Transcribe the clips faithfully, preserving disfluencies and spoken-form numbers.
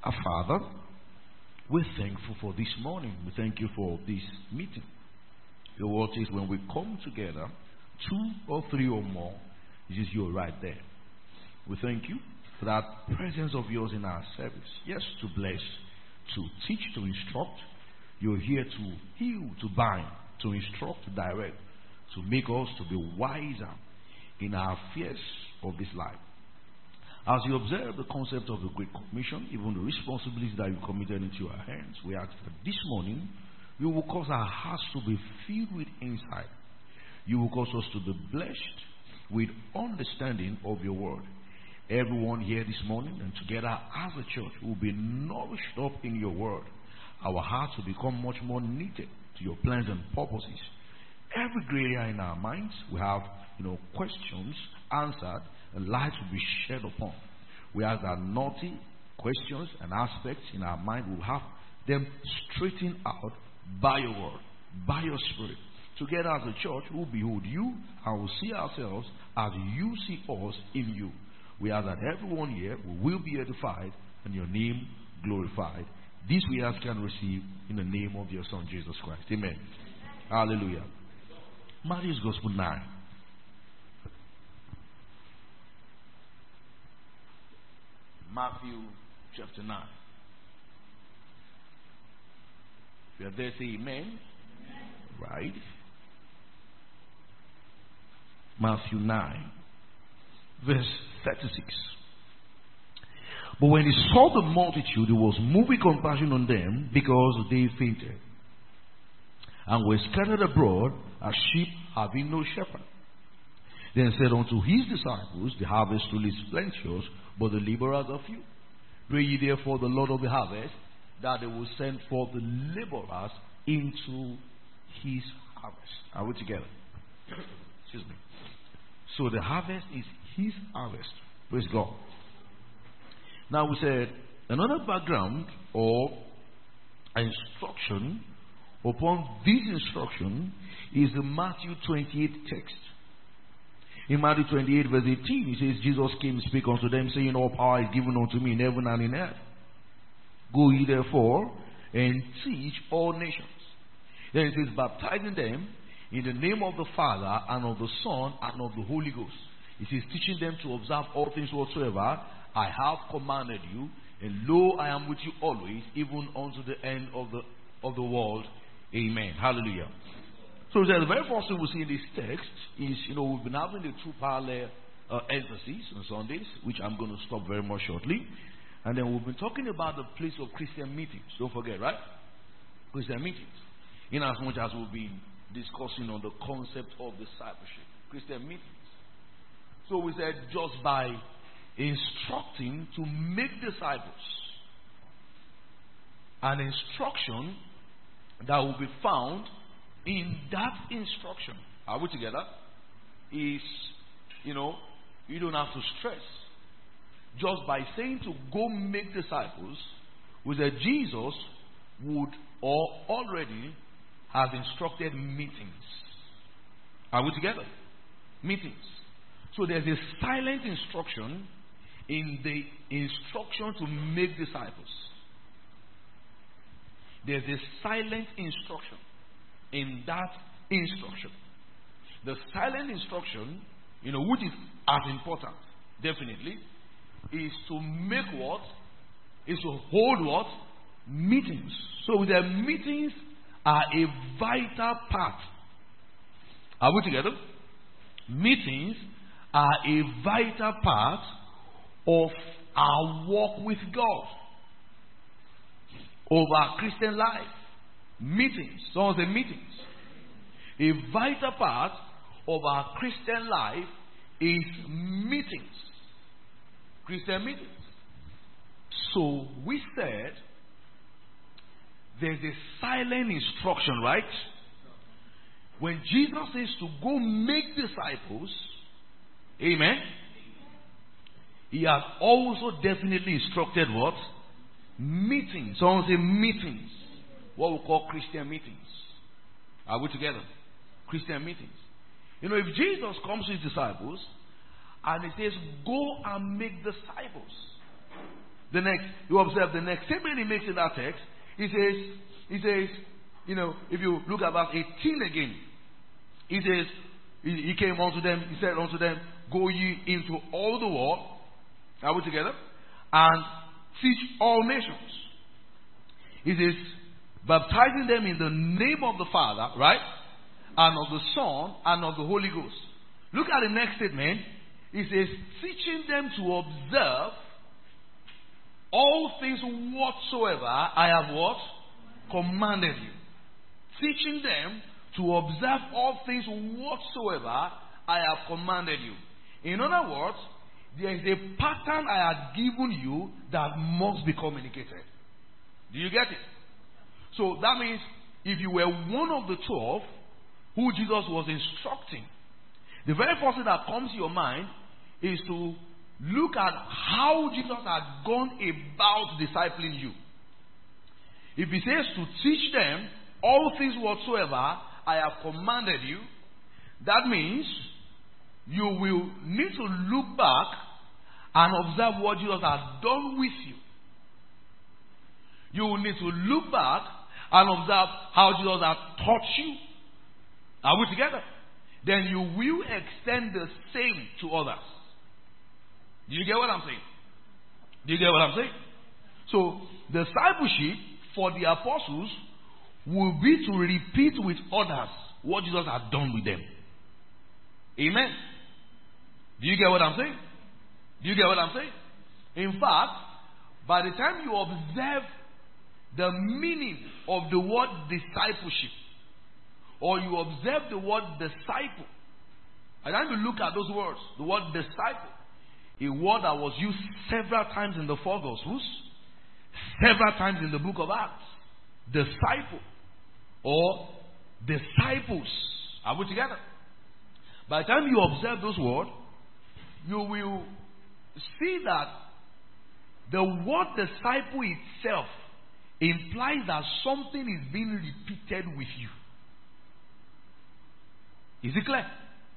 Our Father, we're thankful for this morning. We thank you for this meeting. Your word says when we come together, two or three or more, this is you right there. We thank you for that presence of yours in our service. Yes, to bless, to teach, to instruct. You're here to heal, to bind, to instruct, to direct, to make us to be wiser in our affairs of this life. As you observe the concept of the Great Commission, even the responsibilities that you committed into your hands, we ask that this morning you will cause our hearts to be filled with insight. You will cause us to be blessed with understanding of your word. Everyone here this morning and together as a church will be nourished up in your word. Our hearts will become much more knitted to your plans and purposes. Every gray area in our minds, we have, you know, questions answered and light will be shed upon. We ask that naughty questions and aspects in our mind will have them straightened out by your word, by your spirit. Together as a church, we'll behold you and we'll see ourselves as you see us in you. We ask that everyone here will be edified and your name glorified. This we ask and receive in the name of your Son, Jesus Christ. Amen. Hallelujah. Matthew's Gospel nine. Matthew chapter nine. If you are there, say amen. Amen. Right. Matthew nine, verse thirty-six. But when he saw the multitude, he was moved with compassion on them because they fainted and were scattered abroad as sheep having no shepherd. Then said unto his disciples, the harvest truly is plenteous, but the laborers are few. Pray ye therefore the Lord of the harvest, that they will send forth the laborers into his harvest. Are we together? Excuse me. So the harvest is his harvest. Praise God. Now we said another background or instruction upon this instruction is the Matthew twenty-eight text. In Matthew twenty-eight verse eighteen, it says, Jesus came and spake unto them, saying, all power is given unto me in heaven and in earth. Go ye therefore and teach all nations. Then it says, baptizing them in the name of the Father and of the Son and of the Holy Ghost. It says, teaching them to observe all things whatsoever I have commanded you, and lo, I am with you always, even unto the end of the of the world. Amen. Hallelujah. So the very first thing we see in this text is, you know, we've been having the two parallel uh, emphases on Sundays, which I'm going to stop very much shortly. And then we've been talking about the place of Christian meetings. Don't forget, right? Christian meetings. In as much as we've been discussing on the concept of discipleship. Christian meetings. So we said just by instructing to make disciples, an instruction that will be found in that instruction, are we together? Is, you know, you don't have to stress. Just by saying to go make disciples, with that Jesus would or already have instructed meetings. Are we together? Meetings. So there's a silent instruction in the instruction to make disciples. There's a silent instruction in that instruction. The silent instruction, you know, which is as important, definitely, is to make what? Is to hold what? Meetings. So the meetings are a vital part. Are we together? Meetings are a vital part of our walk with God, of our Christian life. Meetings, some of the meetings. A vital part of our Christian life is meetings. Christian meetings. So we said there's a silent instruction, right? When Jesus says to go make disciples, amen, he has also definitely instructed what? Meetings. Someone say meetings. What we call Christian meetings. Are we together? Christian meetings. You know, if Jesus comes to his disciples and he says, go and make disciples, the next, you observe the next statement he makes in that text. He says, he says, you know, if you look at verse eighteen again, he says, he, he came unto them, he said unto them, go ye into all the world, are we together? And teach all nations. He says, baptizing them in the name of the Father, right? And of the Son, and of the Holy Ghost. Look at the next statement. He says, teaching them to observe all things whatsoever I have what? Commanded you. Teaching them to observe all things whatsoever I have commanded you. In other words, there is a pattern I have given you that must be communicated. Do you get it? So that means if you were one of the twelve who Jesus was instructing, the very first thing that comes to your mind is to look at how Jesus had gone about discipling you. If he says to teach them all things whatsoever I have commanded you, that means you will need to look back and observe what Jesus has done with you. You will need to look back and observe how Jesus has taught you. Are we together? Then you will extend the same to others. Do you get what I'm saying? Do you get what I'm saying? So, discipleship for the apostles will be to repeat with others what Jesus has done with them. Amen. Do you get what I'm saying? Do you get what I'm saying? In fact, by the time you observe the meaning of the word discipleship, or you observe the word disciple, I want to look at those words. The word disciple, a word that was used several times in the four Gospels, several times in the book of Acts. Disciple or disciples. Are we together? By the time you observe those words, you will see that the word disciple itself implies that something is being repeated with you. Is it clear?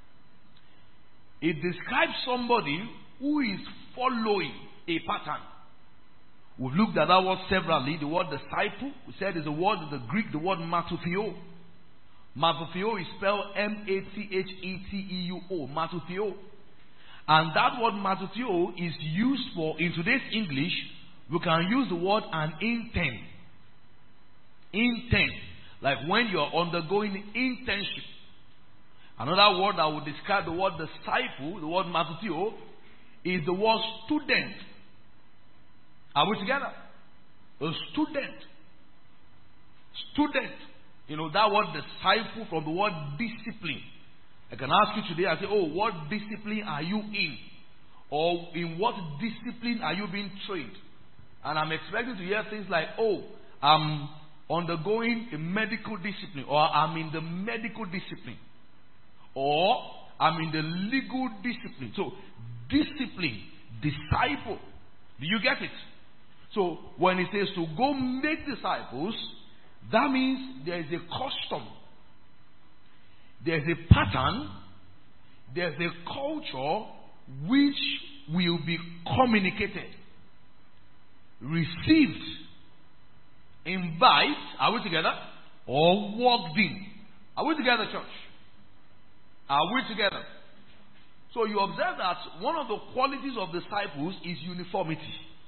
It describes somebody who is following a pattern. We've looked at that word severally. The word disciple, we said, is a word in the Greek, the word matotheo. Matotheo is spelled M A T H E T E U O. Matotheo. And that word matotheo is used for, in today's English, we can use the word an intern. Intern. Like when you are undergoing internship. Another word that would describe the word disciple, the word matotheo, is the word student. Are we together? A student. Student. You know, that word disciple from the word discipline. I can ask you today, I say, oh, what discipline are you in? Or in what discipline are you being trained? And I'm expecting to hear things like, oh, I'm undergoing a medical discipline. Or I'm in the medical discipline. Or I'm in the legal discipline. So, discipline, disciple. Do you get it? So, when it says to go make disciples, that means there is a custom, there is a pattern, there is a culture which will be communicated, received, imbibed, are we together? Or walked in. Are we together, church? Are we together? So you observe that one of the qualities of disciples is uniformity.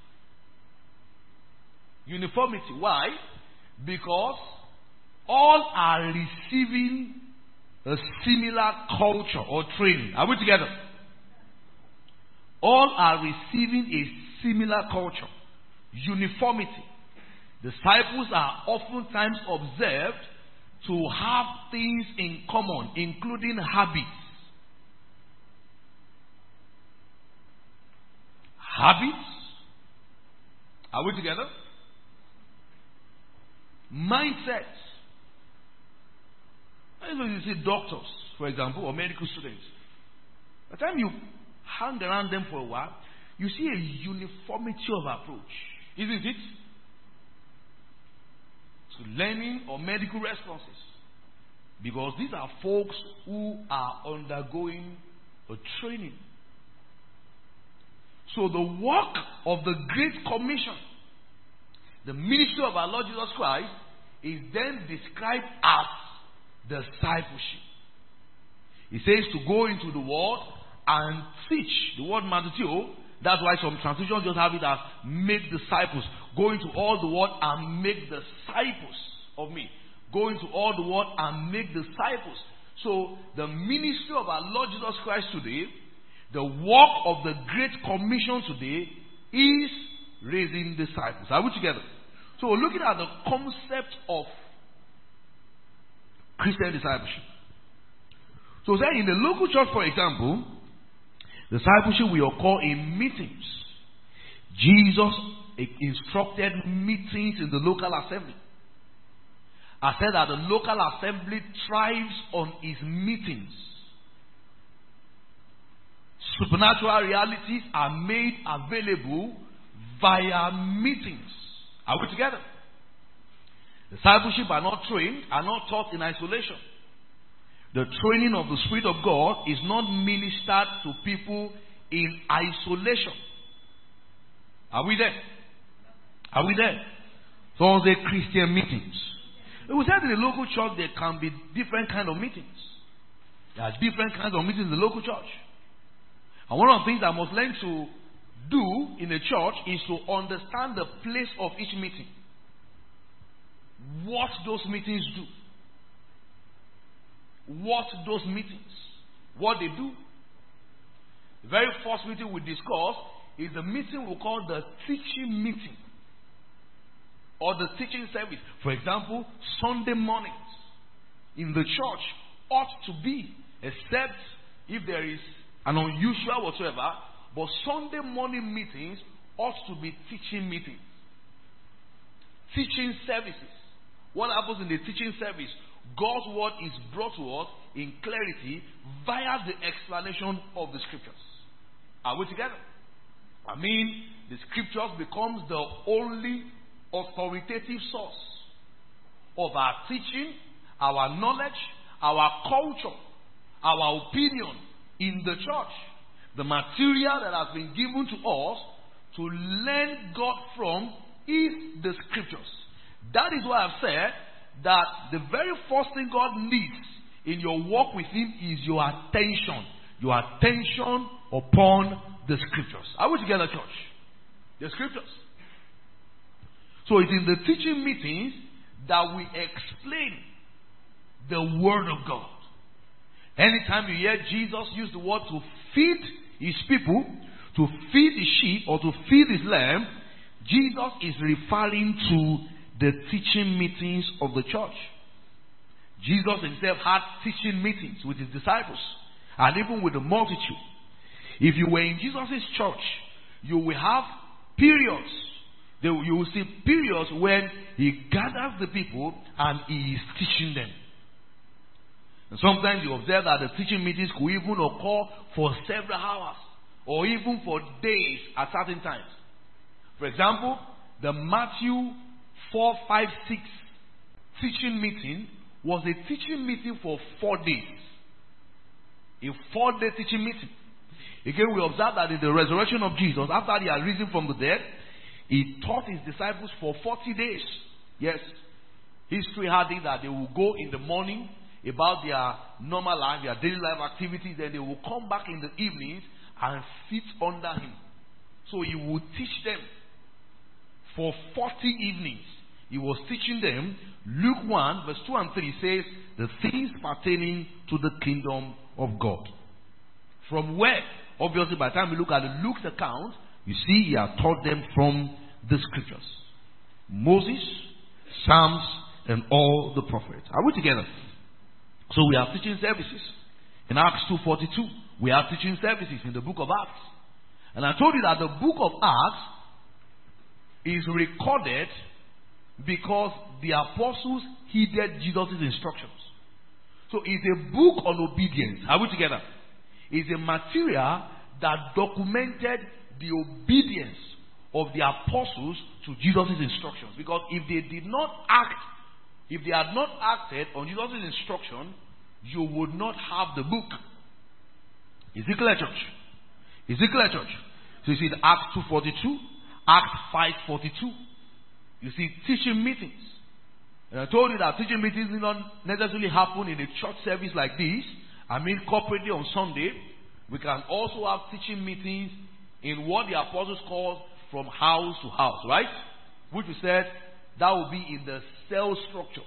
Uniformity. Why? Because all are receiving a similar culture or training. Are we together? All are receiving a similar culture. Uniformity. Disciples are oftentimes observed to have things in common, including habits. Habits. Are we together? Mindsets. When you see doctors, for example, or medical students, by the time you hang around them for a while, you see a uniformity of approach. Isn't it? To learning or medical responses. Because these are folks who are undergoing a training. So the work of the Great Commission, the ministry of our Lord Jesus Christ, is then described as discipleship. He says to go into the world and teach. The word Matthew, that's why some translations just have it as make disciples. Go into all the world and make disciples of me. Go into all the world and make disciples. So the ministry of our Lord Jesus Christ today, the work of the Great Commission today, is raising disciples. Are we together? So we're looking at the concept of Christian discipleship. So say in the local church, for example, discipleship will occur in meetings. Jesus instructed meetings in the local assembly. I said that the local assembly thrives on its meetings. Supernatural realities are made available via meetings. Are we together? Discipleship are not trained, are not taught in isolation. The training of the Spirit of God is not ministered to people in isolation. Are we there? Are we there? So say Christian meetings. We said in the local church there can be different kind of meetings. There are different kinds of meetings in the local church. And one of the things I must learn to do in the church is to understand the place of each meeting. What those meetings do. What those meetings, what they do. The very first meeting we discuss is the meeting we call the teaching meeting or the teaching service. For example, Sunday mornings in the church ought to be, except if there is an unusual whatsoever, but Sunday morning meetings ought to be teaching meetings. Teaching services. What happens in the teaching service? God's word is brought to us in clarity via the explanation of the scriptures. Are we together? I mean, the scriptures becomes the only authoritative source of our teaching, our knowledge, our culture, our opinion in the church. The material that has been given to us to learn God from is the scriptures. That is why I've said that the very first thing God needs in your walk with Him is your attention. Your attention upon the scriptures. Are we together, church? The scriptures. So it's in the teaching meetings that we explain the word of God. Anytime you hear Jesus use the word to feed His people, to feed His sheep or to feed His lamb, Jesus is referring to the teaching meetings of the church. Jesus himself had teaching meetings with his disciples and even with the multitude. If you were in Jesus' church, you will have periods. You will see periods when he gathers the people and he is teaching them. And sometimes you observe that the teaching meetings could even occur for several hours or even for days at certain times. For example, the Matthew four, five, six teaching meeting was a teaching meeting for four days. A four-day teaching meeting. Again, we observe that in the resurrection of Jesus, after he had risen from the dead, he taught his disciples for forty days. Yes. History had it that they will go in the morning about their normal life, their daily life activities, then they will come back in the evenings and sit under him. So he would teach them for forty evenings. He was teaching them. Luke one, verse two and three says, the things pertaining to the kingdom of God. From where? Obviously, by the time we look at Luke's account, you see he had taught them from the scriptures. Moses, Psalms, and all the prophets. Are we together? So we have teaching services. In Acts two forty-two, we have teaching services in the book of Acts. And I told you that the book of Acts is recorded because the apostles heeded Jesus' instructions. So it's a book on obedience. Are we together? It's a material that documented the obedience of the apostles to Jesus' instructions. Because if they did not act, if they had not acted on Jesus' instruction, you would not have the book. Is it clear, church? Is it clear, church? So you see the Acts two forty-two, Acts five forty-two. You see teaching meetings. And I told you that teaching meetings do not necessarily happen in a church service like this. I mean corporately on Sunday. We can also have teaching meetings in what the apostles call from house to house, right? Which we said that will be in the cell structures.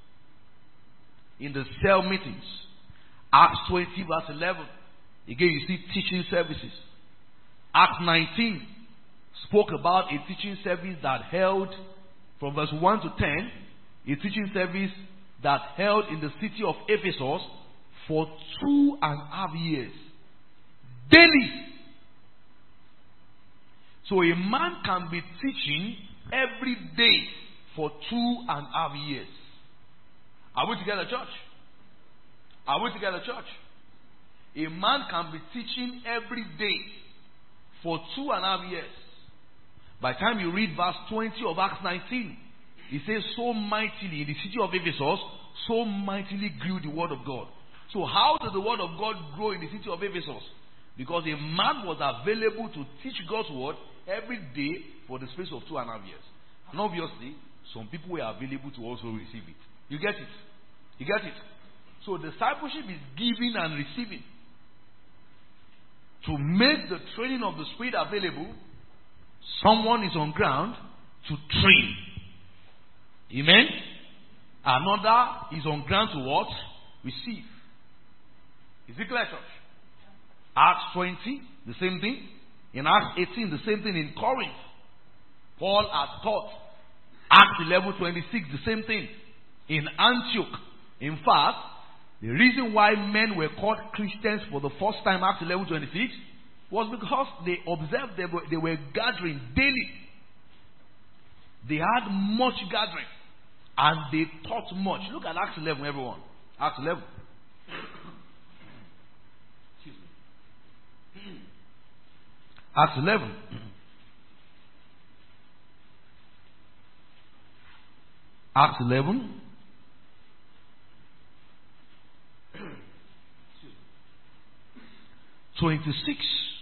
In the cell meetings. Acts twenty verse eleven. Again you see teaching services. Acts nineteen spoke about a teaching service that held from verse one to ten. A teaching service that held in the city of Ephesus for two and a half years. Daily. So a man can be teaching every day for two and a half years. Are we together, church? Are we together, church? A man can be teaching every day for two and a half years. By the time you read verse twenty of Acts nineteen, it says, so mightily in the city of Ephesus, so mightily grew the word of God. So how did the word of God grow in the city of Ephesus? Because a man was available to teach God's word every day for the space of two and a half years. And obviously, some people were available to also receive it. You get it? You get it? So discipleship is giving and receiving. To make the training of the Spirit available, someone is on ground to train. Amen? Another is on ground to what? Receive. Is it clear, church? Acts twenty, the same thing. In Acts eighteen, the same thing in Corinth. Paul had taught. Acts eleven twenty-six, the same thing. In Antioch. In fact, the reason why men were called Christians for the first time, Acts eleven twenty-six, was because they observed they were, they were gathering daily. They had much gathering. And they taught much. Look at Acts eleven, everyone. Acts eleven. Excuse me. Acts eleven. Acts eleven. twenty-six.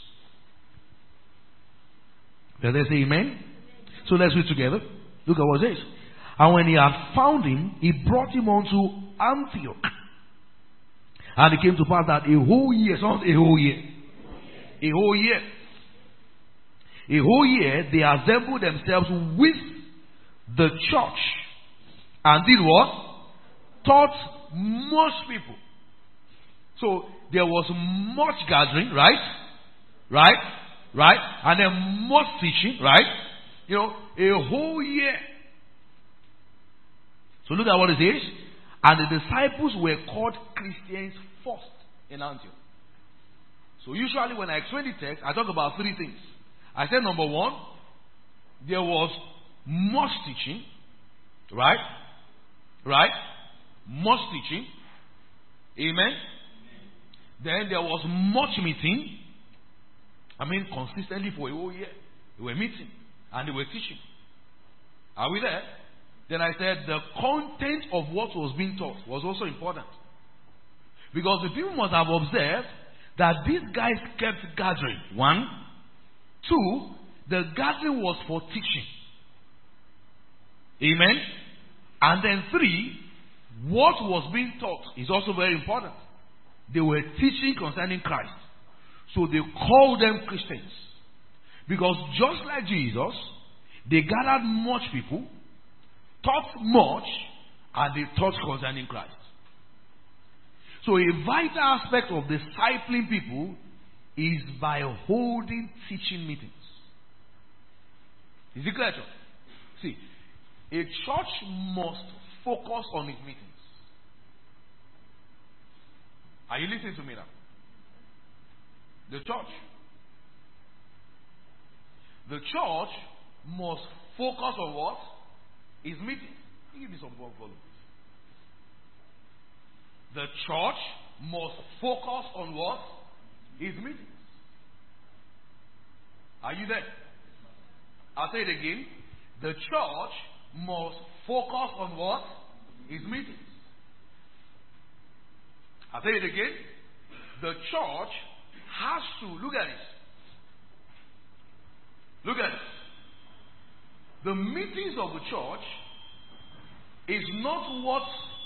Let us say amen. So let's read together. Look at what it says. And when he had found him, he brought him unto Antioch. And it came to pass that a whole year, sounds a whole year. A whole year. A whole year they assembled themselves with the church. And did what? Taught most people. So there was much gathering, right? Right? Right? And then much teaching, right? You know, a whole year. So look at what it says. And the disciples were called Christians first in Antioch. So usually when I explain the text, I talk about three things. I said number one, there was much teaching. Right? Right? Much teaching. Amen. Then there was much meeting. I mean, consistently for a whole year. They were meeting and they were teaching. Are we there? Then I said the content of what was being taught was also important. Because the people must have observed that these guys kept gathering. One. Two, the gathering was for teaching. Amen. And then three, what was being taught is also very important. They were teaching concerning Christ. So they called them Christians. Because just like Jesus, they gathered much people, taught much, and they taught concerning Christ. So a vital aspect of discipling people is by holding teaching meetings. Is it clear? See, a church must focus on its meetings. Are you listening to me now? The church. The church must focus on what? Its meetings. Give me some more volume. The church must focus on what? Its meetings. Are you there? I'll say it again. The church must focus on what? Its meetings. I'll say it again. The church has to, look at this. Look at it. The meetings of the church is not what.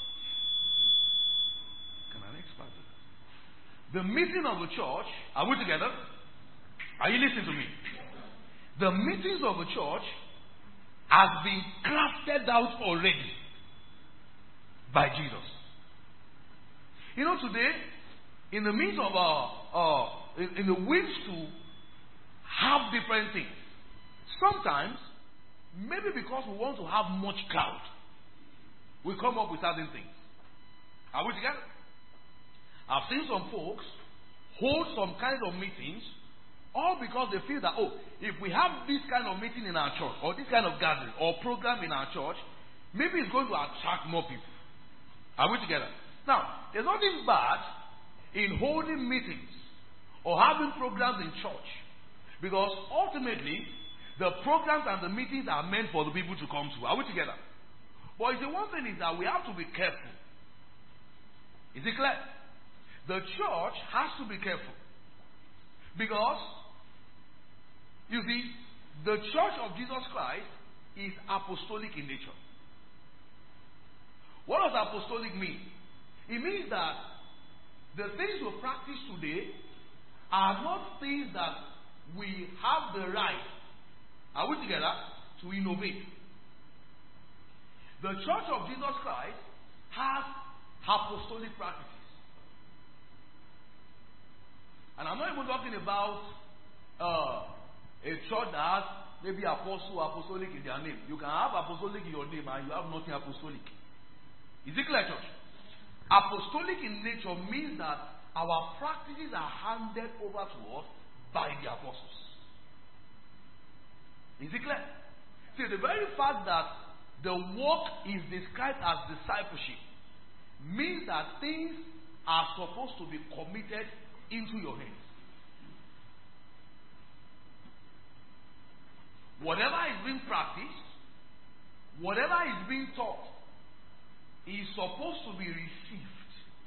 Can I expand it? The meeting of the church, are we together? Are you listening to me? The meetings of the church has been crafted out already by Jesus. You know, today, in the midst of our, uh, in, in the wish to have different things, sometimes, maybe because we want to have much crowd, we come up with certain things. Are we together? I've seen some folks hold some kind of meetings, all because they feel that, oh, if we have this kind of meeting in our church, or this kind of gathering, or program in our church, maybe it's going to attract more people. Are we together? Now, there's nothing bad in holding meetings or having programs in church, because ultimately the programs and the meetings are meant for the people to come to. Are we together? But the one thing is that we have to be careful. Is it clear? The church has to be careful, because you see, the church of Jesus Christ is apostolic in nature. What does apostolic mean? It means that the things we practice today are not things that we have the right, are we together, to innovate. The church of Jesus Christ has apostolic practices. And I'm not even talking about uh, a church that has maybe apostle, apostolic in their name. You can have apostolic in your name and you have nothing apostolic. Is it clear, church? Apostolic in nature means that our practices are handed over to us by the apostles. Is it clear? See, the very fact that the work is described as discipleship means that things are supposed to be committed into your hands. Whatever is being practiced, whatever is being taught, is supposed to be received.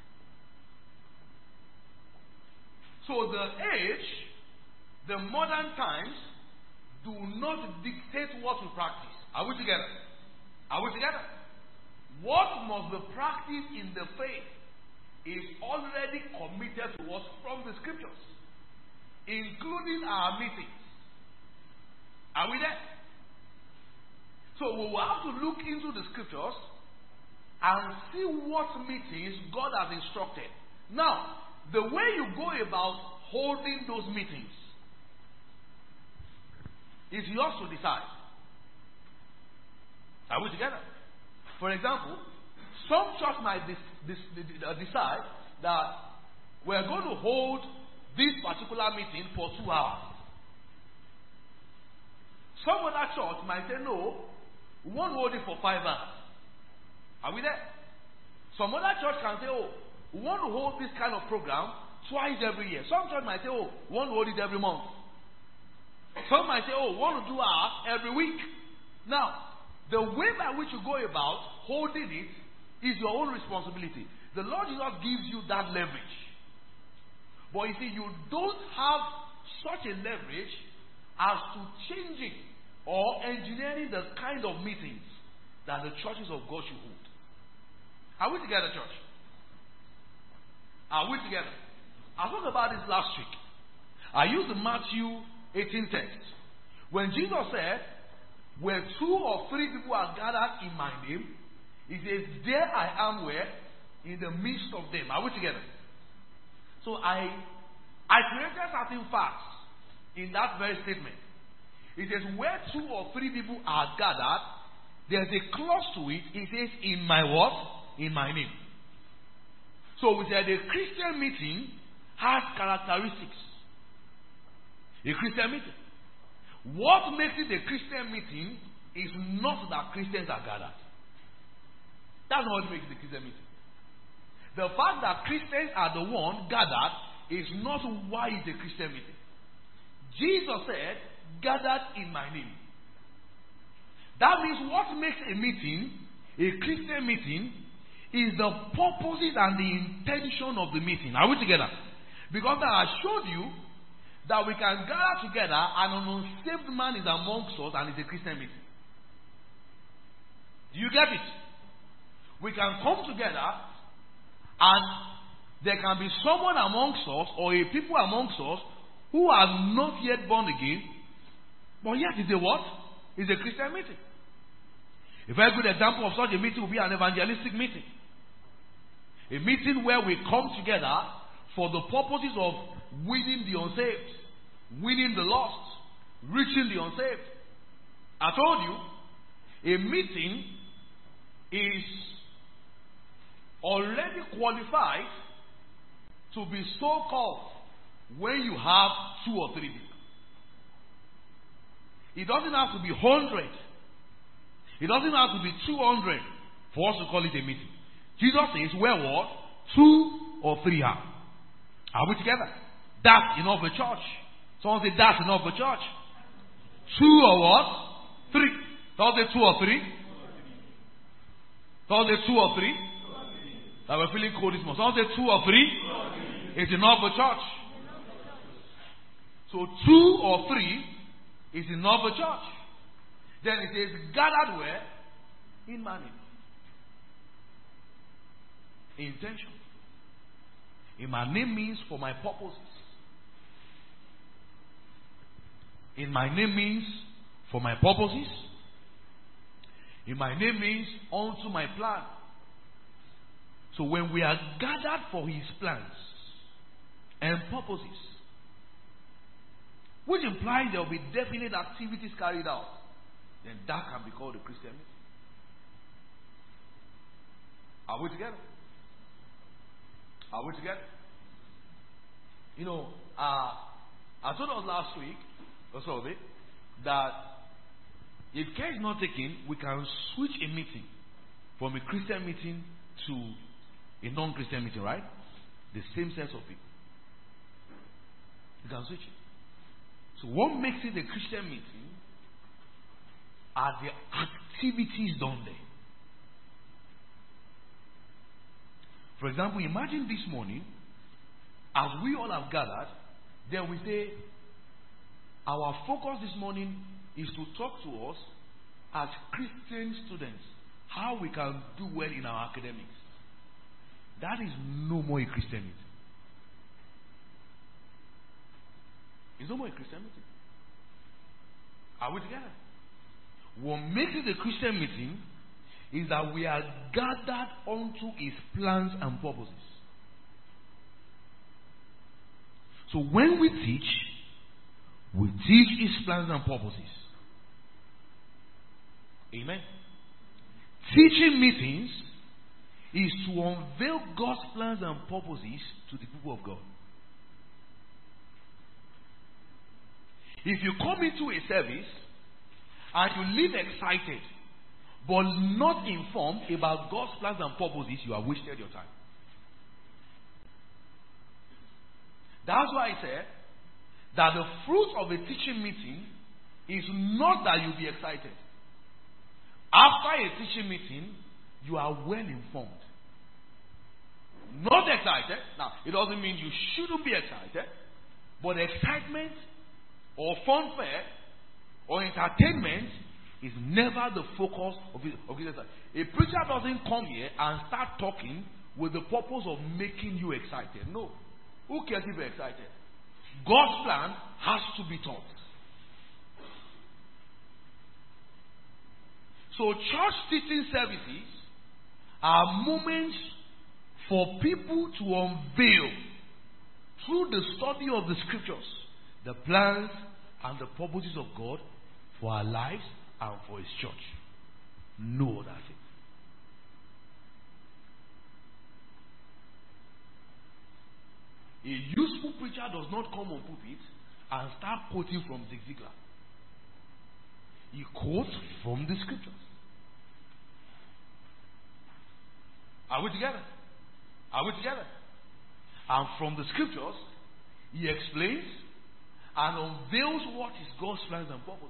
So the age, the modern times, do not dictate what we practice. Are we together? Are we together? What must be practiced in the faith is already committed to us from the scriptures, including our meetings. Are we there? So we will have to look into the scriptures and see what meetings God has instructed. Now, the way you go about holding those meetings is yours to decide. Are we together? For example, some church might dis- dis- decide that we're going to hold this particular meeting for two hours. Some other church might say, no, we won't hold it for five hours. Are we there? Some other church can say, oh, we want to hold this kind of program twice every year. Some church might say, oh, we want to hold it every month. Some might say, oh, we want to do ours every week. Now, the way by which you go about holding it is your own responsibility. The Lord Jesus gives you that leverage. But you see, you don't have such a leverage as to changing or engineering the kind of meetings that the churches of God should hold. Are we together, church? Are we together? I talked about this last week. I used the Matthew eighteen text. When Jesus said, where two or three people are gathered in my name, he says, there I am where? In the midst of them. Are we together? So I I created certain facts in that very statement. It says, where two or three people are gathered, there's a clause to it. It says, in my what? In my name. So we said a Christian meeting has characteristics. A Christian meeting. What makes it a Christian meeting is not that Christians are gathered. That's not what makes it a Christian meeting. The fact that Christians are the one gathered is not why it's a Christian meeting. Jesus said, gathered in my name. That means what makes a meeting, a Christian meeting, is the purposes and the intention of the meeting. Are we together? Because I showed you that we can gather together and an unsaved man is amongst us and it's a Christian meeting. Do you get it? We can come together and there can be someone amongst us or a people amongst us who are not yet born again, but yet it's a what? It's a Christian meeting. A very good example of such a meeting will be an evangelistic meeting. A meeting where we come together for the purposes of winning the unsaved, winning the lost, reaching the unsaved. I told you, a meeting is already qualified to be so called when you have two or three people. It doesn't have to be hundred. It doesn't have to be two hundred for us to call it a meeting. Jesus says, where what? Two or three are. Are we together? That's enough for church. Someone say, that's enough for church. Two or what? Three. Someone say two or three. Someone say two or three. That we're feeling cold this morning. Someone say two or three. It's enough for church. So two or three is enough for church. Then it says, gathered where? In my name. Intention. In my name means for my purposes. In my name means for my purposes. In my name means unto my plan. So when we are gathered for his plans and purposes, which implies there will be definite activities carried out, then that can be called a Christian meeting. Are we together? Are we together? You know, uh, I told us last week, or so of it, that if care is not taken, we can switch a meeting from a Christian meeting to a non-Christian meeting, right? The same set of people. You can switch it. So what makes it a Christian meeting are the activities done there. For example, imagine this morning, as we all have gathered, then we say, our focus this morning is to talk to us as Christian students, how we can do well in our academics. That is no more a Christian meeting. It's no more a Christian meeting. Are we together? What makes it a Christian meeting is that we are gathered onto his plans and purposes. So when we teach, we teach his plans and purposes. Amen. Teaching meetings is to unveil God's plans and purposes to the people of God. If you come into a service and you leave excited but not informed about God's plans and purposes, you have wasted your time. That's why I said that the fruit of a teaching meeting is not that you be excited. After a teaching meeting, you are well informed. Not excited. Now, it doesn't mean you shouldn't be excited, but excitement or funfair or entertainment is never the focus of his, of his excitement. A preacher doesn't come here and start talking with the purpose of making you excited. No. Who cares if you're excited? God's plan has to be taught. So church teaching services are moments for people to unveil through the study of the scriptures the plans and the purposes of God for our lives and for his church. No other thing. A useful preacher does not come on pulpit and start quoting from Zig Ziglar. He quotes from the scriptures. Are we together? Are we together? And from the scriptures, he explains and unveils what is God's plans and purposes.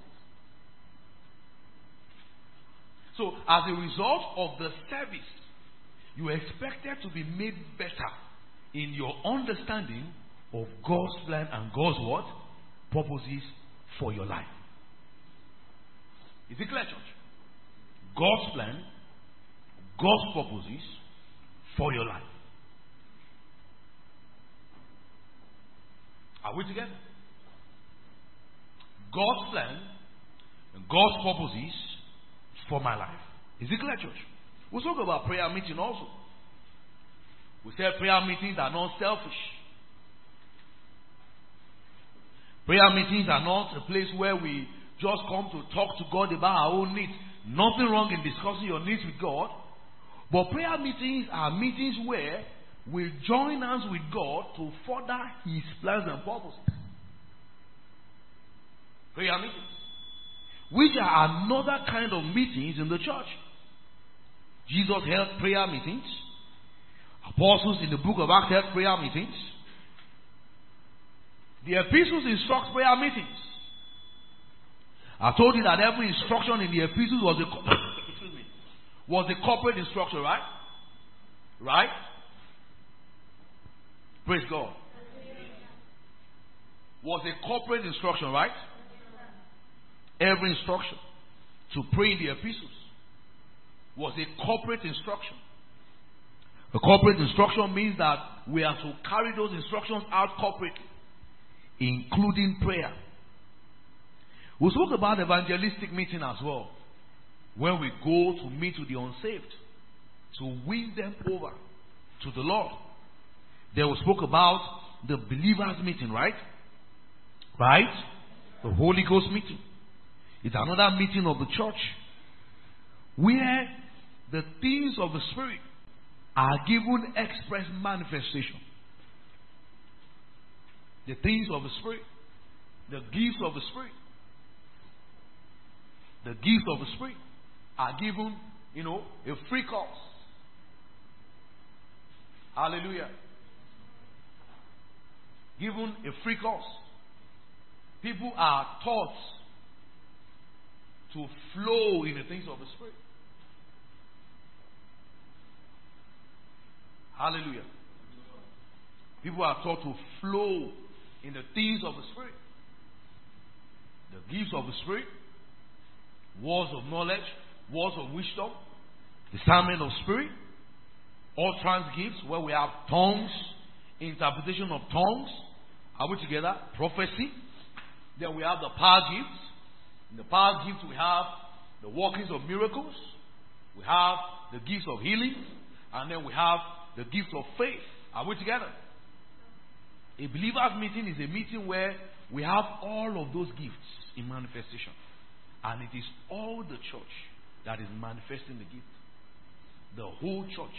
So, as a result of the service, you are expected to be made better in your understanding of God's plan and God's what? purposes for your life. Is it clear, church? God's plan, God's purposes for your life. Are we together? God's plan and God's purposes for my life. Is it clear, church? We'll talk about prayer meeting also. We said prayer meetings are not selfish. Prayer meetings are not a place where we just come to talk to God about our own needs. Nothing wrong in discussing your needs with God. But prayer meetings are meetings where we join hands with God to further His plans and purposes. Prayer meetings, which are another kind of meetings in the church. Jesus held prayer meetings. Apostles in the book of Acts held prayer meetings. The epistles instruct prayer meetings. I told you that every instruction in the epistles was a excuse me, was a corporate instruction, right? Right? Praise God. Was a corporate instruction, right? Every instruction to pray in the epistles was a corporate instruction. A corporate instruction means that we are to carry those instructions out corporately, including prayer. We spoke about evangelistic meeting as well, when we go to meet with the unsaved, to win them over to the Lord. Then we spoke about the believers meeting, right? Right? The Holy Ghost meeting. It's another meeting of the church where the things of the Spirit are given express manifestation. The things of the Spirit, the gifts of the Spirit, the gifts of the Spirit are given, you know, a free course. Hallelujah. Given a free course. People are taught to flow in the things of the Spirit. Hallelujah. People are taught to flow in the things of the Spirit. The gifts of the Spirit, words of knowledge, words of wisdom, discernment of spirit, all trans gifts where we have tongues, interpretation of tongues. Are we together? Prophecy. Then we have the power gifts. In the power gifts we have the workings of miracles. We have the gifts of healing. And then we have the gift of faith. Are we together? A believer's meeting is a meeting where we have all of those gifts in manifestation. And it is all the church that is manifesting the gift. The whole church.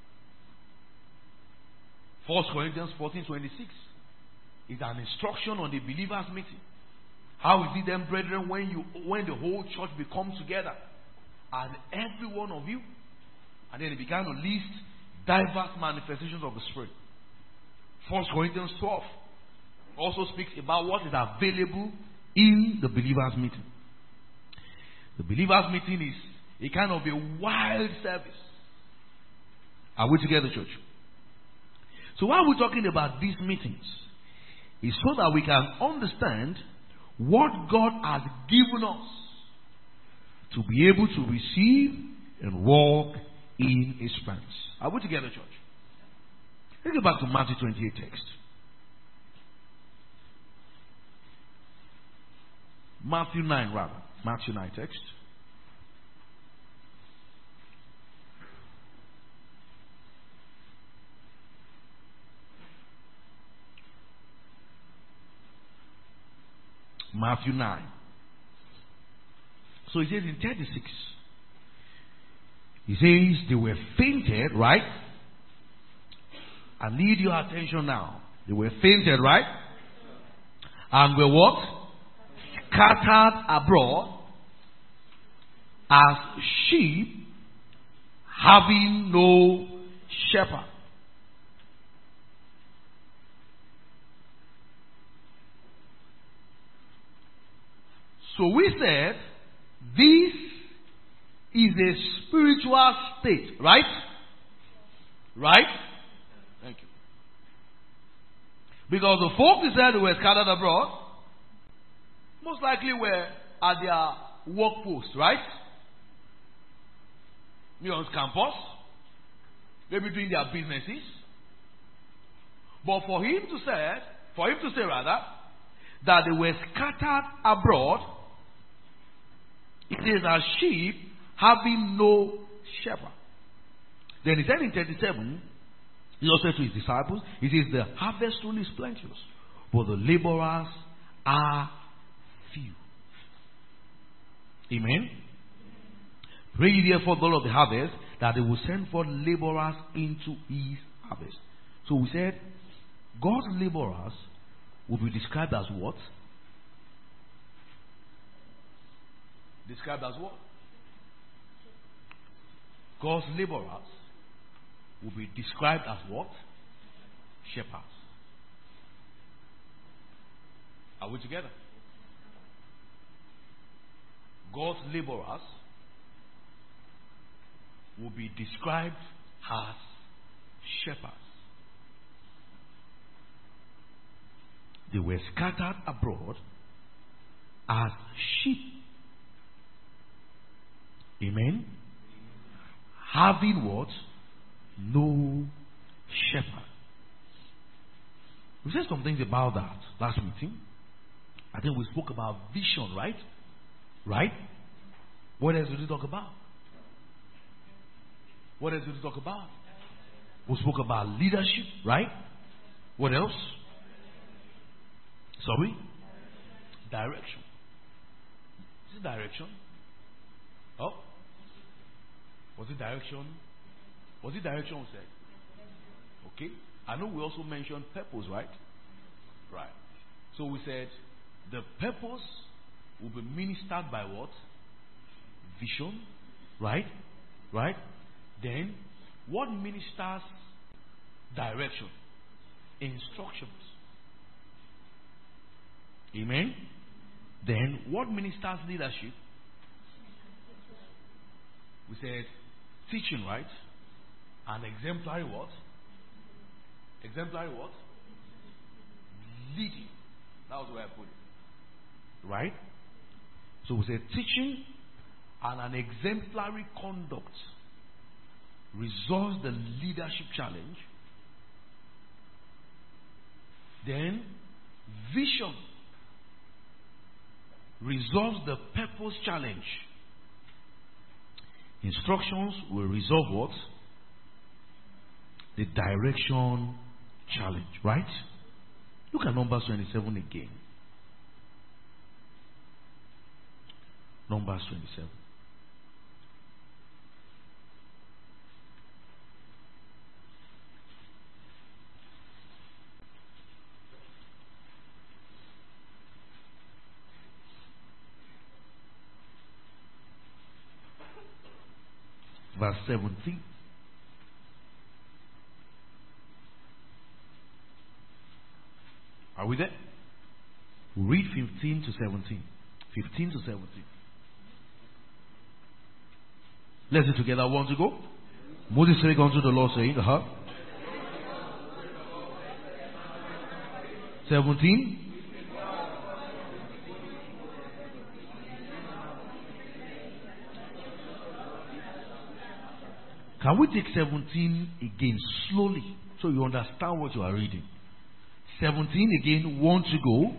First Corinthians fourteen twenty-six is an instruction on the believer's meeting. How is it then, brethren, when you when the whole church becomes together, and every one of you, and then he began to list diverse manifestations of the Spirit. First Corinthians twelve also speaks about what is available in the believer's meeting. The believer's meeting is a kind of a wild service. Are we together, church? So why are we talking about these meetings? It's so that we can understand what God has given us to be able to receive and walk in His plans. Are we together, church? Let's go back to Matthew twenty-eight text. Matthew nine, rather. Matthew nine text. Matthew nine. So he says in thirty-six. He says they were fainted, right? I need your attention now. They were fainted, right? And were what? Scattered abroad as sheep having no shepherd. So we said this is a spiritual state, right? Right? Thank you. Because the folk said they were scattered abroad, most likely were at their work post, right? Maybe on campus, maybe doing their businesses. But for him to say, for him to say rather, that they were scattered abroad, it is as sheep having no shepherd. Then he said in thirty-seven, he also said to his disciples, he says, the harvest truly is plenteous, but the laborers are few. Amen. Pray ye therefore the Lord of the harvest, that they will send forth laborers into his harvest. So we said, God's laborers will be described as what? Described as what? God's laborers will be described as what? Shepherds. Are we together? God's laborers will be described as shepherds. They were scattered abroad as sheep. Amen. Having what? No shepherd. We said some things about that last meeting. I think we spoke about vision, right? Right? What else did we talk about? What else did we talk about? We spoke about leadership, right? What else? Sorry? Direction. Is it direction? Oh? Was it direction? Was it direction we said? Okay. I know we also mentioned purpose, right? Right. So we said the purpose will be ministered by what? Vision. Right? Right? Then what ministers direction? Instructions. Amen. Then what ministers leadership? We said teaching, right? And exemplary what? Exemplary what? Leading. That was where I put it. Right? So we said teaching and an exemplary conduct resolves the leadership challenge. Then vision resolves the purpose challenge. Instructions will resolve what? The direction challenge. Right? Look at Numbers twenty-seven again. Numbers twenty-seven. Verse seventeen. Are we there? Read fifteen to seventeen. fifteen to seventeen. Let's do it together. One to go. Moses spake unto the Lord, saying, uh huh. seventeen. Can we take seventeen again slowly so you understand what you are reading? seventeen again, one to go.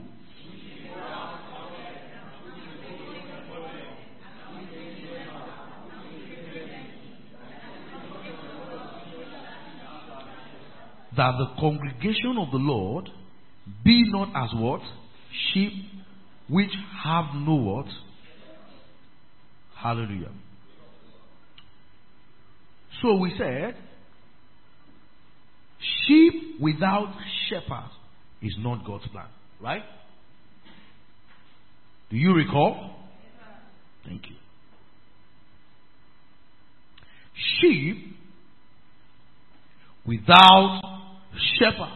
That the congregation of the Lord be not as what? Sheep which have no what? Hallelujah. So we said, sheep without shepherd is not God's plan. Right? Do you recall? Thank you. Sheep without shepherd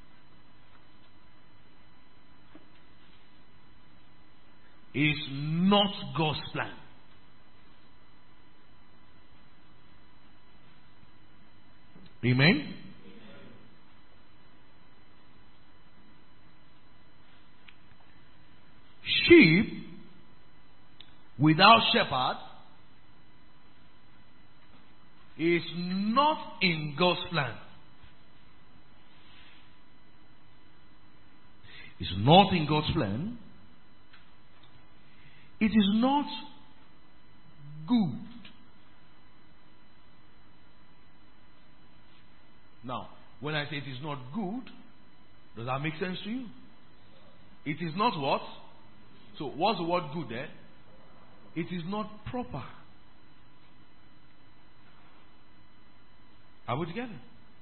is not God's plan. Amen? Sheep sheep without shepherd is not in God's plan. It's not in God's plan. It is not good. Now, when I say it is not good, does that make sense to you? It is not what? So, what's the word good there? It is not proper. Are we together?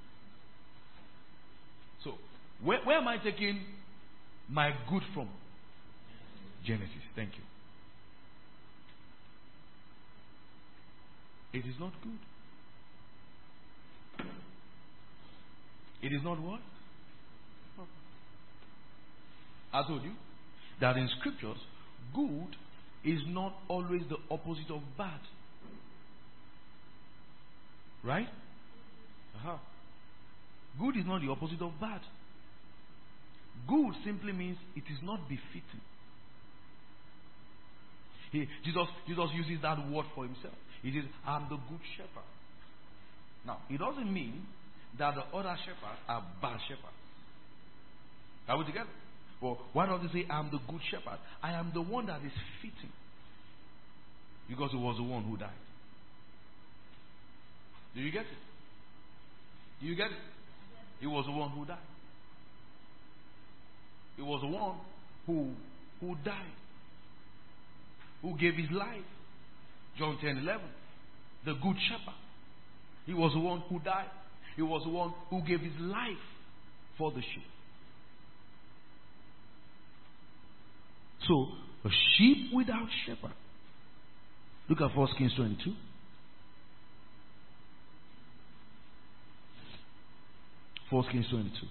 So, where, where am I taking my good from? Genesis. Thank you. It is not good. It is not what? I told you that in scriptures, good is not always the opposite of bad. Right? Uh-huh. Good is not the opposite of bad. Good simply means it is not befitting. He, Jesus, Jesus uses that word for himself. He says, I'm the good shepherd. Now, it doesn't mean that the other shepherds are bad shepherds. Are we together? Well, why does he say, I'm the good shepherd? I am the one that is fitting. Because he was the one who died. Do you get it? Do you get it? He was the one who died. He was the one who, who died. Who gave his life. John ten eleven. The good shepherd. He was the one who died. He was the one who gave his life for the sheep. So, a sheep without shepherd. Look at First Kings twenty-two. First Kings twenty-two.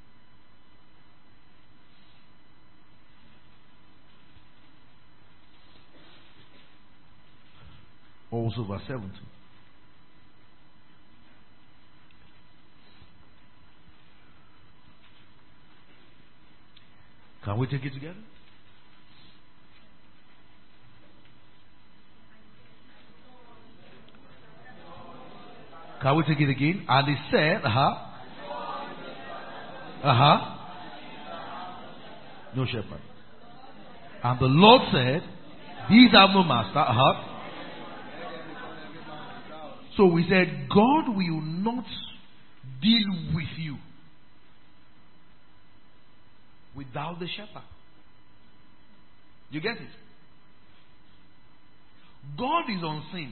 Also verse seventeen. Can we take it together? Can we take it again? And he said, uh huh. Uh huh. No shepherd. And the Lord said, these have no master. Uh huh. So we said, God will not deal with you without the shepherd. You get it? God is on scene.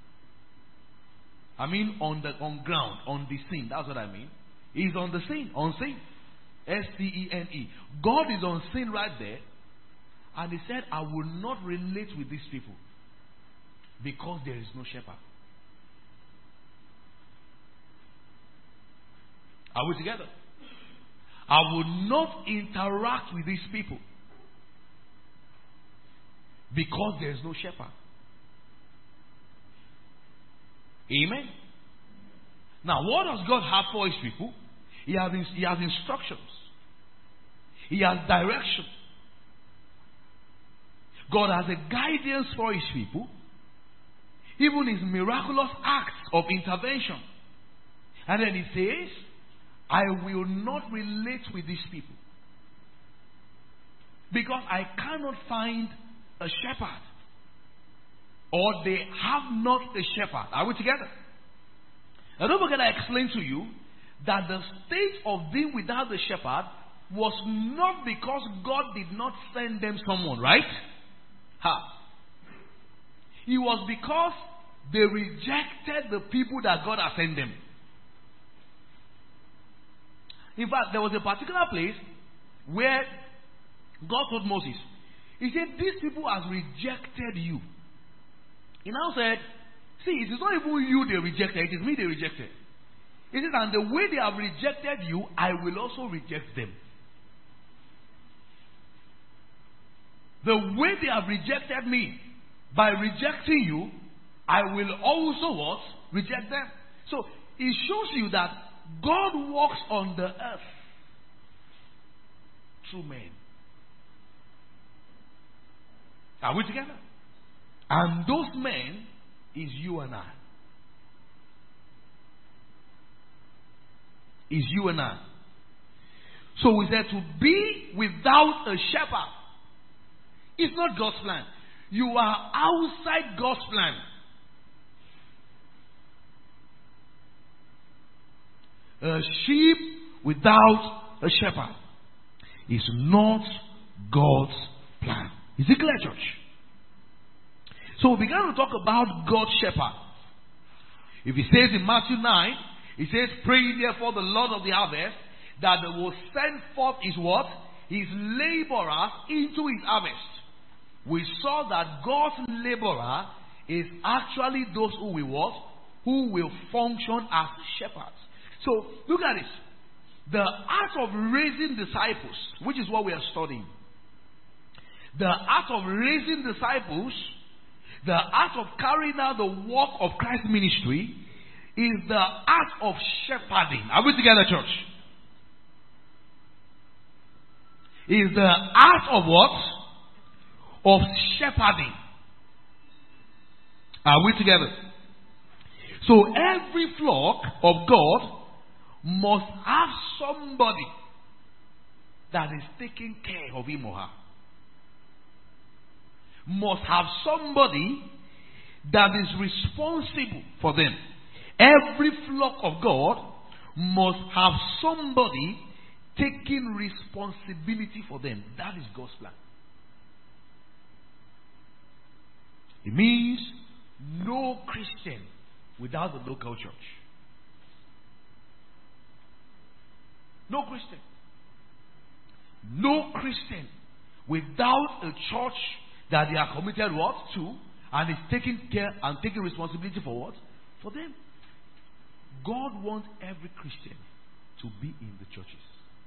I mean on the on ground, on the scene. That's what I mean. He's on the scene, on scene. S C E N E. God is on scene right there. And he said, I will not relate with these people because there is no shepherd. Are we together? I will not interact with these people because there is no shepherd. Amen. Now, what does God have for his people? He has, he has instructions. He has direction. God has a guidance for his people. Even his miraculous acts of intervention. And then he says, I will not relate with these people because I cannot find a shepherd, or they have not a shepherd. Are we together? Now don't forget, I explained to you that the state of being without the shepherd was not because God did not send them someone, right? Ha. It was because they rejected the people that God had sent them. In fact, there was a particular place where God told Moses, he said, these people have rejected you. He now said, see, it is not even you they rejected, it is me they rejected. He said, and the way they have rejected you, I will also reject them. The way they have rejected me, by rejecting you, I will also what? Reject them. So, it shows you that God walks on the earth through men. Are we together? And those men is you and I. Is you and I. So we said to be without a shepherd. It's not God's plan. You are outside God's plan. A sheep without a shepherd is not God's plan. Is it clear, church? So we began to talk about God's shepherd. If he says in Matthew nine, he says, pray therefore the Lord of the harvest, that they will send forth his what? His laborers into his harvest. We saw that God's laborer is actually those who will what? Who will function as shepherds. So, look at this. The art of raising disciples, which is what we are studying. The art of raising disciples, the art of carrying out the work of Christ's ministry, is the art of shepherding. Are we together, church? Is the art of what? Of shepherding. Are we together? So every flock of God must have somebody that is taking care of him or her. Must have somebody that is responsible for them. Every flock of God must have somebody taking responsibility for them. That is God's plan. It means no Christian without the local church. No Christian. No Christian without a church that they are committed what? To, and is taking care and taking responsibility for what? For them. God wants every Christian to be in the churches.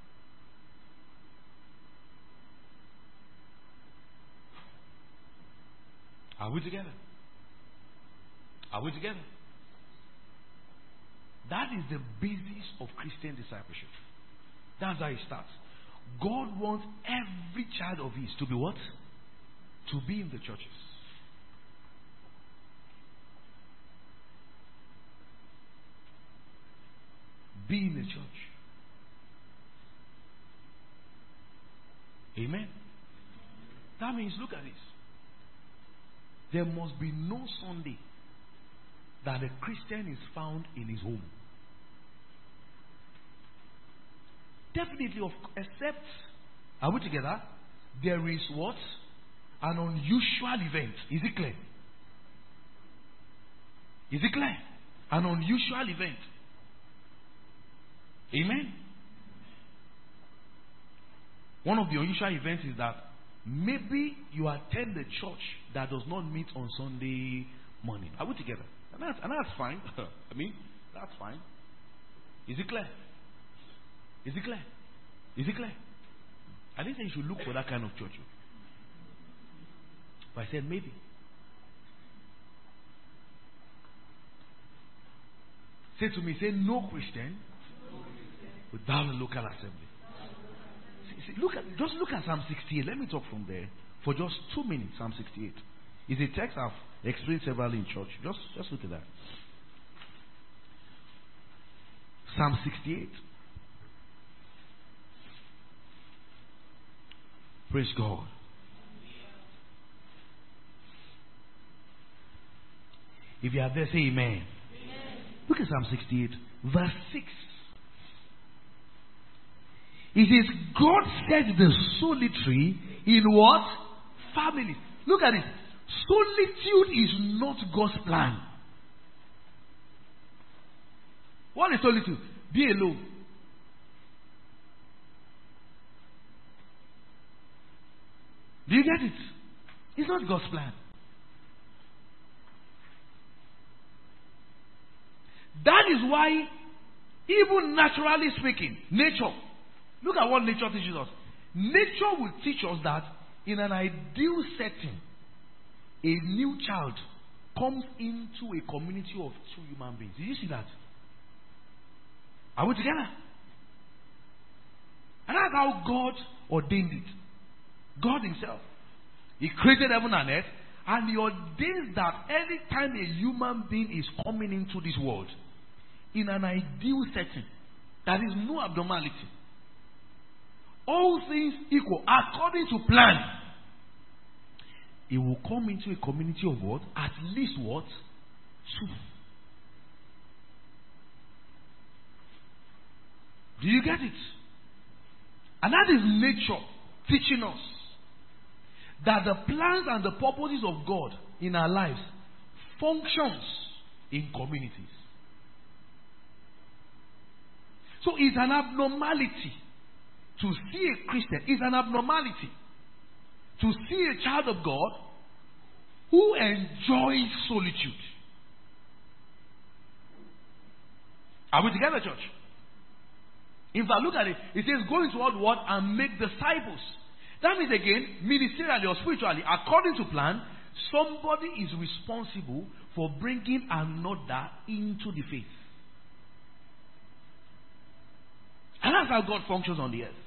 Are we together? Are we together? That is the basis of Christian discipleship. That's how it starts. God wants every child of his to be what? To be in the churches. Be in the church. Amen. That means, look at this. There must be no Sunday that a Christian is found in his home. Definitely, of, except, are we together? There is what? An unusual event. Is it clear? Is it clear? An unusual event. Amen. One of the unusual events is that maybe you attend a church that does not meet on Sunday morning. Are we together? And that's, and that's fine. I mean, that's fine. Is it clear? Is it clear? Is it clear? I didn't say you should look for that kind of church. But I said maybe. Say to me, say no Christian without a local assembly. See, see, look at, just look at Psalm sixty-eight. Let me talk from there for just two minutes. Psalm sixty-eight is a text I've explained severally in church. Just, just look at that. Psalm sixty-eight. Praise God. If you are there, say amen. Amen. Look at Psalm sixty-eight, verse six. It says, God sets the solitary in what? Families. Look at it. Solitude is not God's plan. What is solitude? Be alone. Do you get it? It's not God's plan. That is why, even naturally speaking, nature, look at what nature teaches us. Nature will teach us that in an ideal setting, a new child comes into a community of two human beings. Did you see that? Are we together? And that's how God ordained it. God himself. He created heaven and earth. And he ordains that any time a human being is coming into this world, in an ideal setting, there is no abnormality. All things equal, according to plan. He will come into a community of what? At least what? Two. Do you get it? And that is nature teaching us that the plans and the purposes of God in our lives functions in communities. So it's an abnormality to see a Christian. It's an abnormality to see a child of God who enjoys solitude. Are we together, church? In fact, look at it. It says, go into all the world and make disciples. That means, again, ministerially or spiritually, according to plan, somebody is responsible for bringing another into the faith. And that's how God functions on the earth.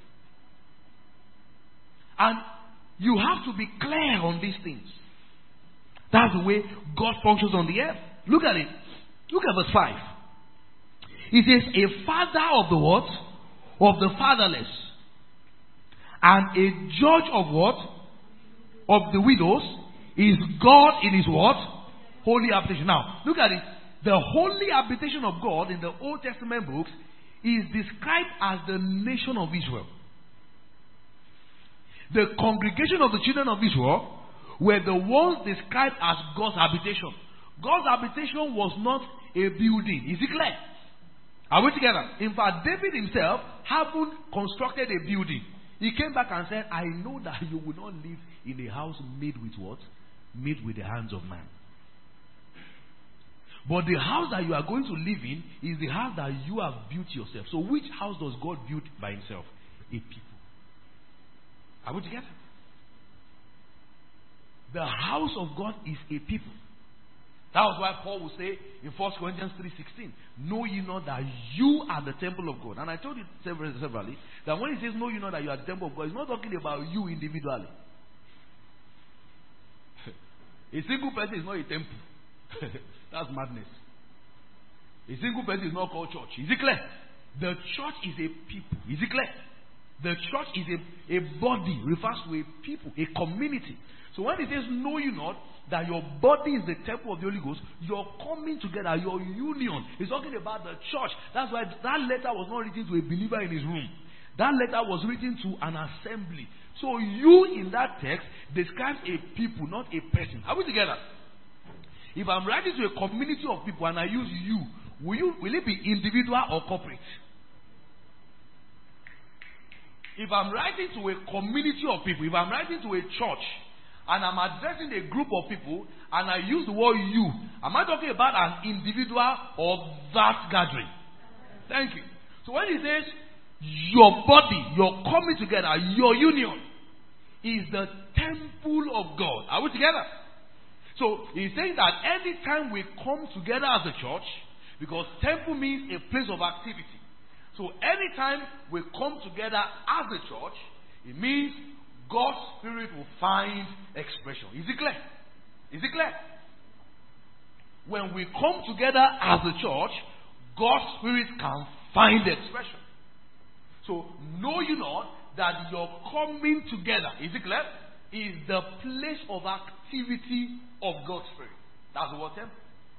And you have to be clear on these things. That's the way God functions on the earth. Look at it. Look at verse five. It says, a father of the what? Of the fatherless. And a judge of what? Of the widows is God in his what? Holy habitation. Now, look at it. The holy habitation of God in the Old Testament books is described as the nation of Israel. The congregation of the children of Israel were the ones described as God's habitation. God's habitation was not a building. Is it clear? Are we together? In fact, David himself hadn't constructed a building. He came back and said, I know that you will not live in a house made with what? Made with the hands of man. But the house that you are going to live in is the house that you have built yourself. So which house does God build by himself? A people. Are we together? The house of God is a people. That was why Paul would say in First Corinthians three sixteen, know ye not that you are the temple of God. And I told you several, severally that when he says know ye not that you are the temple of God, he's not talking about you individually. A single person is not a temple. That's madness. A single person is not called church. Is it clear? The church is a people. Is it clear? The church is a, a body, refers to a people, a community. So when it says know you not that your body is the temple of the Holy Ghost, you're coming together, your union. He's talking about the church. That's why that letter was not written to a believer in his room. That letter was written to an assembly. So you in that text describes a people, not a person. Are we together? If I'm writing to a community of people and I use you, will you will it be individual or corporate? If I'm writing to a community of people, if I'm writing to a church and I'm addressing a group of people and I use the word you, am I talking about an individual or that gathering? Thank you. So when he says your body, your coming together, your union is the temple of God. Are we together? So he's saying that anytime we come together as a church, because temple means a place of activity. So anytime we come together as a church, it means God's Spirit will find expression. Is it clear? Is it clear? When we come together as a church, God's Spirit can find expression. So know you not that your coming together, is it clear? Is the place of activity of God's Spirit. That's the word temple.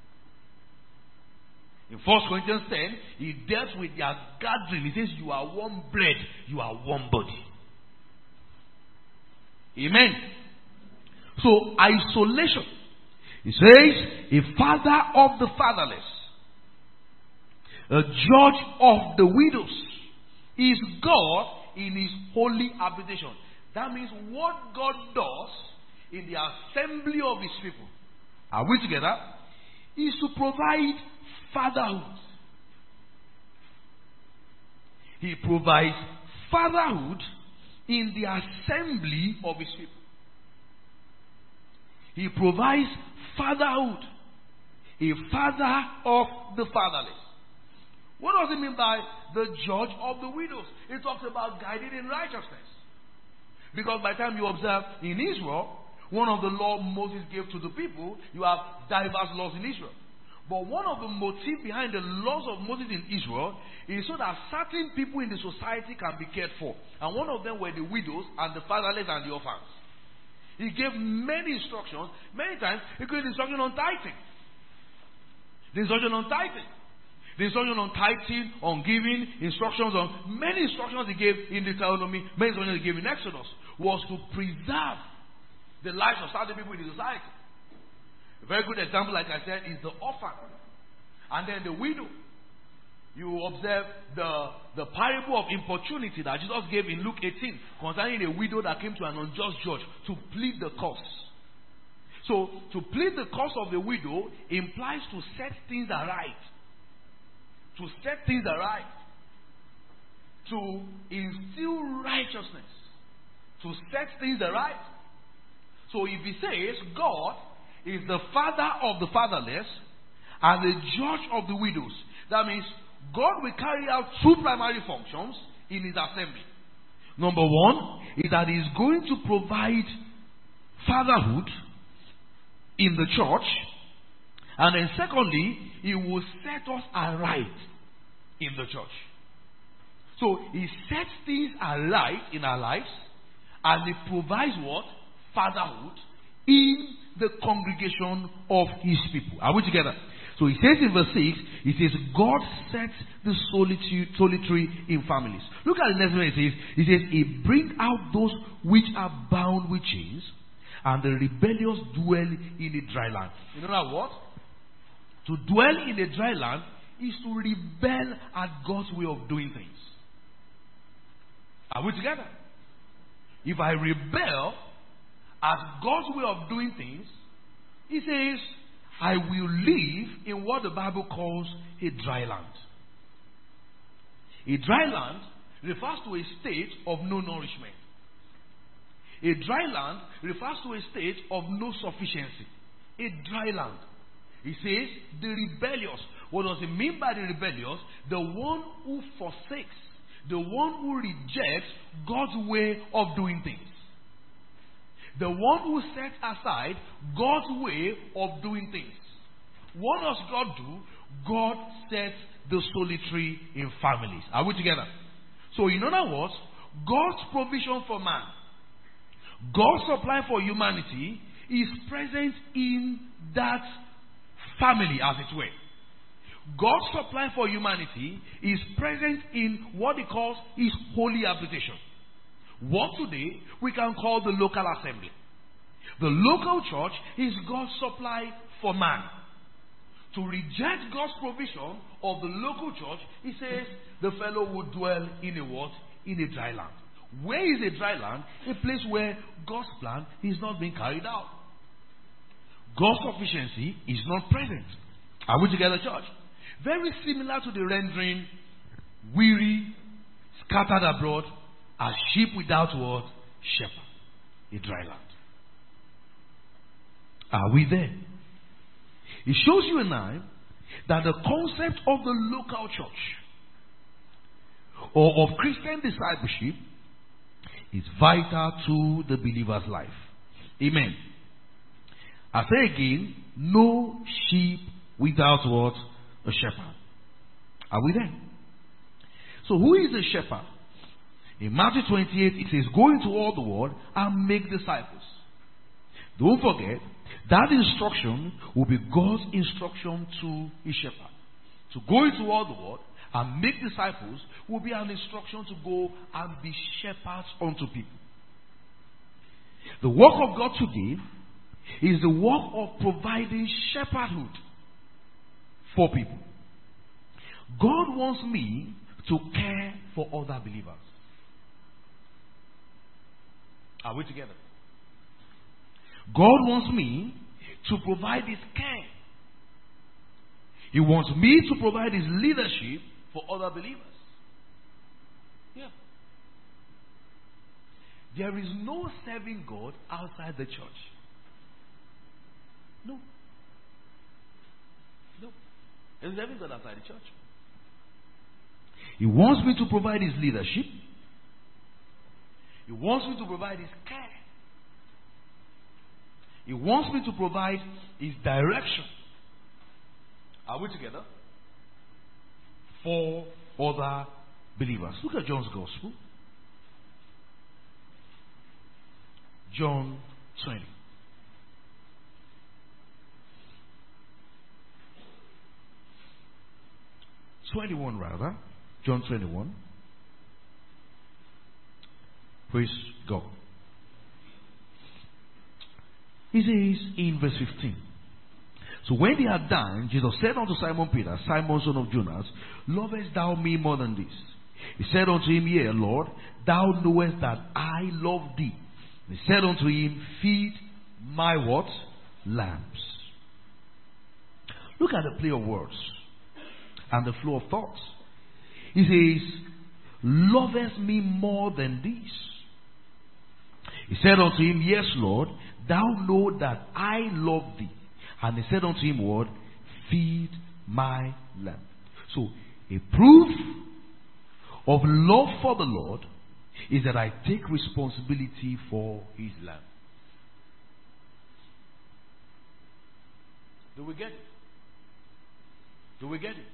In First Corinthians ten, he dealt with their gathering. He says, you are one bread, you are one body. Amen. So, isolation. He says, a father of the fatherless, a judge of the widows, is God in his holy habitation. That means what God does in the assembly of his people, are we together, is to provide fatherhood. He provides fatherhood in the assembly of his people. He provides fatherhood, a father of the fatherless. What does it mean by the judge of the widows? It talks about guiding in righteousness. Because by the time you observe in Israel, one of the laws Moses gave to the people, you have diverse laws in Israel. But one of the motives behind the laws of Moses in Israel is so that certain people in the society can be cared for. And one of them were the widows and the fatherless and the orphans. He gave many instructions. Many times, he gave instruction on tithing. The instruction on tithing. The instruction on tithing, on giving, instructions on... Many instructions he gave in Deuteronomy, many instructions he gave in Exodus, was to preserve the lives of certain people in the society. A very good example, like I said, is the orphan. And then the widow. You observe the, the parable of importunity that Jesus gave in Luke eighteen concerning a widow that came to an unjust judge to plead the cause. So, to plead the cause of the widow implies to set things aright. To set things aright. To instill righteousness. To set things aright. So, if he says, God is the father of the fatherless and the judge of the widows, that means God will carry out two primary functions in his assembly. Number one is that he is going to provide fatherhood in the church, and then secondly, he will set us aright in the church. So he sets things aright in our lives, and he provides what? Fatherhood in the congregation of his people. Are we together? So he says in verse six, he says, God sets the solitude, solitary in families. Look at the next one. It says, he says, he brings out those which are bound with chains, and the rebellious dwell in a dry land. You know what? To dwell in a dry land is to rebel at God's way of doing things. Are we together? If I rebel at God's way of doing things, he says, I will live in what the Bible calls a dry land. A dry land refers to a state of no nourishment. A dry land refers to a state of no sufficiency. A dry land. He says, the rebellious. What does it mean by the rebellious? The one who forsakes, the one who rejects God's way of doing things. The one who sets aside God's way of doing things. What does God do? God sets the solitary in families. Are we together? So in other words, God's provision for man, God's supply for humanity is present in that family, as it were. God's supply for humanity is present in what he calls his holy habitation. What today we can call the local assembly. The local church is God's supply for man. To reject God's provision of the local church, he says the fellow would dwell in a what? In a dry land. Where is a dry land? A place where God's plan is not being carried out. God's sufficiency is not present. Are we together, church? Very similar to the rendering, weary, scattered abroad, as sheep without what? Shepherd. A dry land. Are we there? It shows you and I that the concept of the local church or of Christian discipleship is vital to the believer's life. Amen. I say again, no sheep without what? A shepherd. Are we there? So who is a shepherd? In Matthew twenty-eight, it says, go into all the world and make disciples. Don't forget, that instruction will be God's instruction to his shepherd. To go into all the world and make disciples will be an instruction to go and be shepherds unto people. The work of God today is the work of providing shepherdhood for people. God wants me to care for other believers. Are we together? God wants me to provide his care. He wants me to provide his leadership for other believers. Yeah. There is no serving God outside the church. No. No. There's serving God outside the church. He wants me to provide his leadership. He wants me to provide his care. He wants me to provide His direction. Are we together? For other believers. Look at John's Gospel. John twenty. twenty-one rather. John twenty-one. Praise God. He says in verse fifteen. So when they had dined, Jesus said unto Simon Peter, Simon son of Jonas, lovest thou me more than this? He said unto him, Yea, Lord, thou knowest that I love thee. And he said unto him, Feed my what? Lambs. Look at the play of words and the flow of thoughts. He says, lovest me more than this? He said unto him, Yes, Lord, thou know that I love thee. And he said unto him, What? Feed my lamb. So, a proof of love for the Lord is that I take responsibility for his lamb. Do we get it? Do we get it?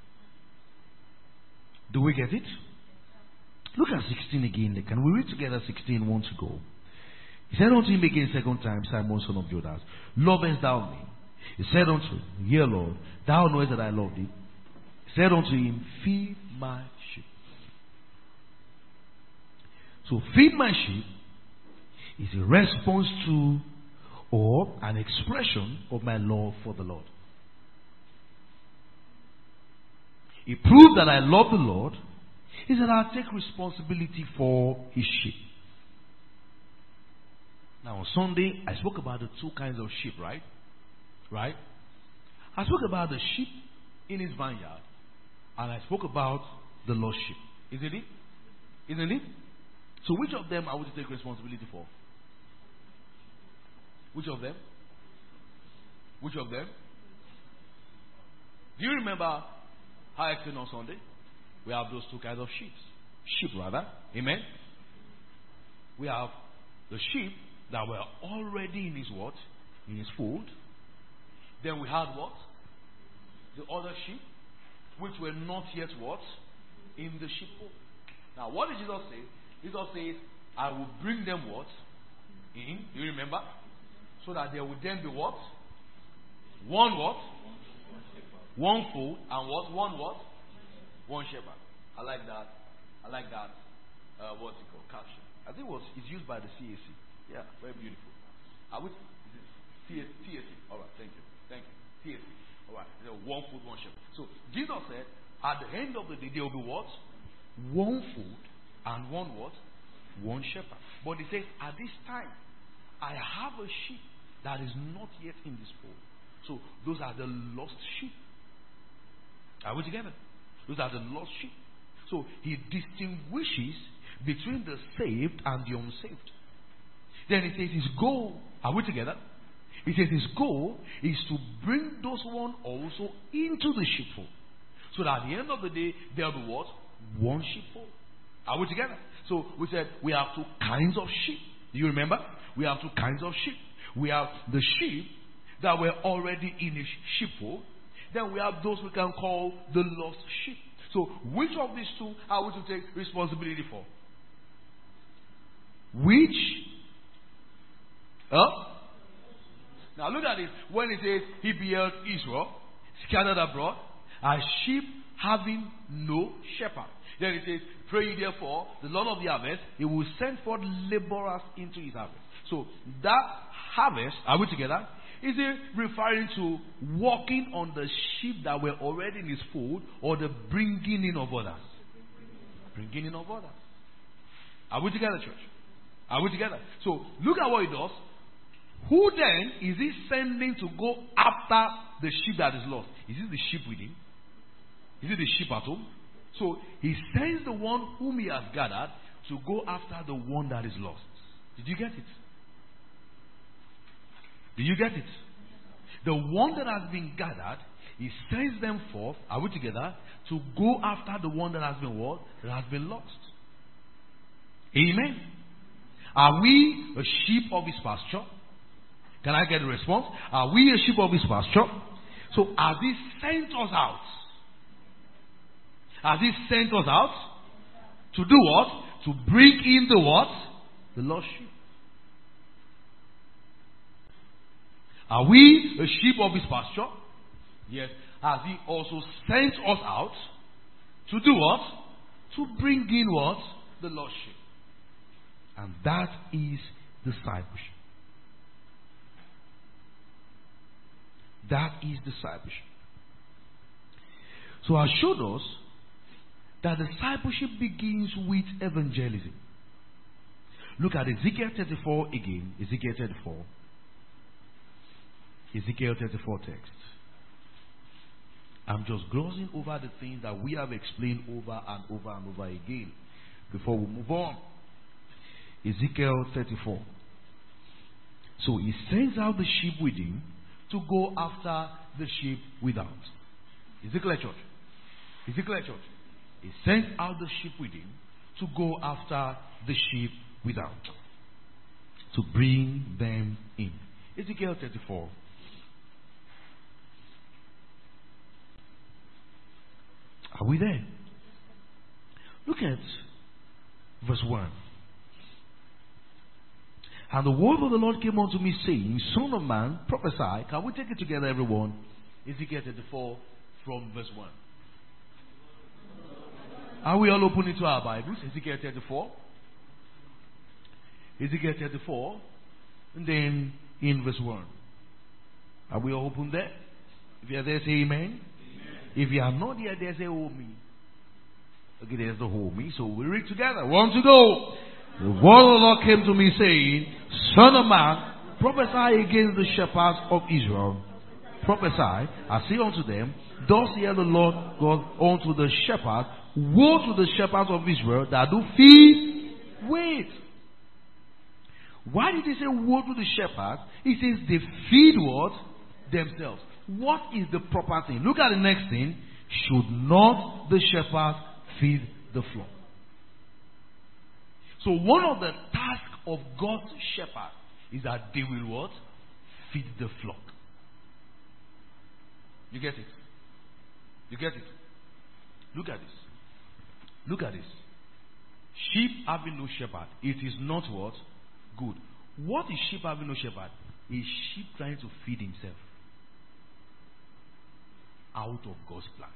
Do we get it? Look at sixteen again. Can we read together sixteen once ago? He said unto him again second time, Simon son of Jonas, lovest thou me? He said unto him, Yea, Lord, thou knowest that I love thee. He said unto him, Feed my sheep. So, feed my sheep is a response to or an expression of my love for the Lord. It proves that I love the Lord is that I take responsibility for his sheep. Now on Sunday, I spoke about the two kinds of sheep, right? Right? I spoke about the sheep in his vineyard, and I spoke about the lost sheep. Isn't it? Isn't it? So which of them are we to take responsibility for? Which of them? Which of them? Do you remember how I explained on Sunday? We have those two kinds of sheep. Sheep rather. Amen? We have the sheep that were already in his what? In his fold. Then we had what? The other sheep, which were not yet what? In the sheepfold. Now what did Jesus say? Jesus says, I will bring them what? In. You remember? So that there will then be what? One what? One fold and what? One what? One shepherd. I like that. I like that. Uh, what's it called? Caption. I think it was it's used by the C A C. Yeah, very beautiful. I would T A C. All right, thank you, thank you. T A C. All right, one food, one shepherd. So Jesus said, at the end of the day, there will be what? One food and one what? One shepherd. But he says, at this time, I have a sheep that is not yet in this fold. So those are the lost sheep. Are we together? Those are the lost sheep. So he distinguishes between the saved and the unsaved. Then he says his goal, are we together? He says his goal is to bring those one also into the sheepfold. So that at the end of the day, there will be what? One sheepfold. Are we together? So we said we have two kinds of sheep. Do you remember? We have two kinds of sheep. We have the sheep that were already in a sheepfold. Then we have those we can call the lost sheep. So which of these two are we to take responsibility for? Which? Huh? Now look at this. When it says he beheld Israel scattered abroad as sheep having no shepherd. Then it says, pray ye therefore the Lord of the harvest, he will send forth laborers into his harvest. So that harvest, are we together? Is it referring to walking on the sheep that were already in his fold, or the bringing in of others? Bringing in of others. Are we together, church? Are we together? So look at what he does. Who then is he sending to go after the sheep that is lost? Is it the sheep with him? Is it the sheep at home? So he sends the one whom he has gathered to go after the one that is lost. Did you get it? Did you get it? The one that has been gathered, he sends them forth, are we together, to go after the one that has been what? That has been lost. Amen. Are we a sheep of his pasture? Can I get a response? Are we a sheep of his pasture? So has he sent us out? Has he sent us out? To do what? To bring in the what? The lost sheep. Are we a sheep of his pasture? Yes. Has he also sent us out? To do what? To bring in what? The lost sheep. And that is discipleship. That is discipleship. So I showed us that discipleship begins with evangelism. Look at Ezekiel thirty-four again. Ezekiel thirty-four. Ezekiel thirty-four text. I'm just glossing over the things that we have explained over and over and over again before we move on. Ezekiel thirty-four. So he sends out the sheep with him to go after the sheep without. Ezekiel church. Ezekiel church. He sends out the sheep with him to go after the sheep without. To bring them in. Ezekiel thirty-four. Are we there? Look at verse one. And the word of the Lord came unto me, saying, Son of man, prophesy. Can we take it together, everyone? Ezekiel thirty-four from verse one. Are we all opening to our Bibles? Ezekiel thirty-four. Ezekiel thirty-four. And then in verse one. Are we all open there? If you are there, say amen. Amen. If you are not there, there say oh me. Okay, there's the whole me. So we read together. One to go. The word of the Lord came to me, saying, Son of man, prophesy against the shepherds of Israel. Prophesy, I say unto them, Thus saith the Lord God unto the shepherds, Woe to the shepherds of Israel that do feed. Wait. Why did he say woe to the shepherds? He says they feed what? Themselves. What is the proper thing? Look at the next thing. Should not the shepherds feed the flock? So one of the tasks of God's shepherds is that they will what? Feed the flock. You get it? You get it? Look at this. Look at this. Sheep having no shepherd. It is not what? Good. What is sheep having no shepherd? Is sheep trying to feed himself out of God's plan.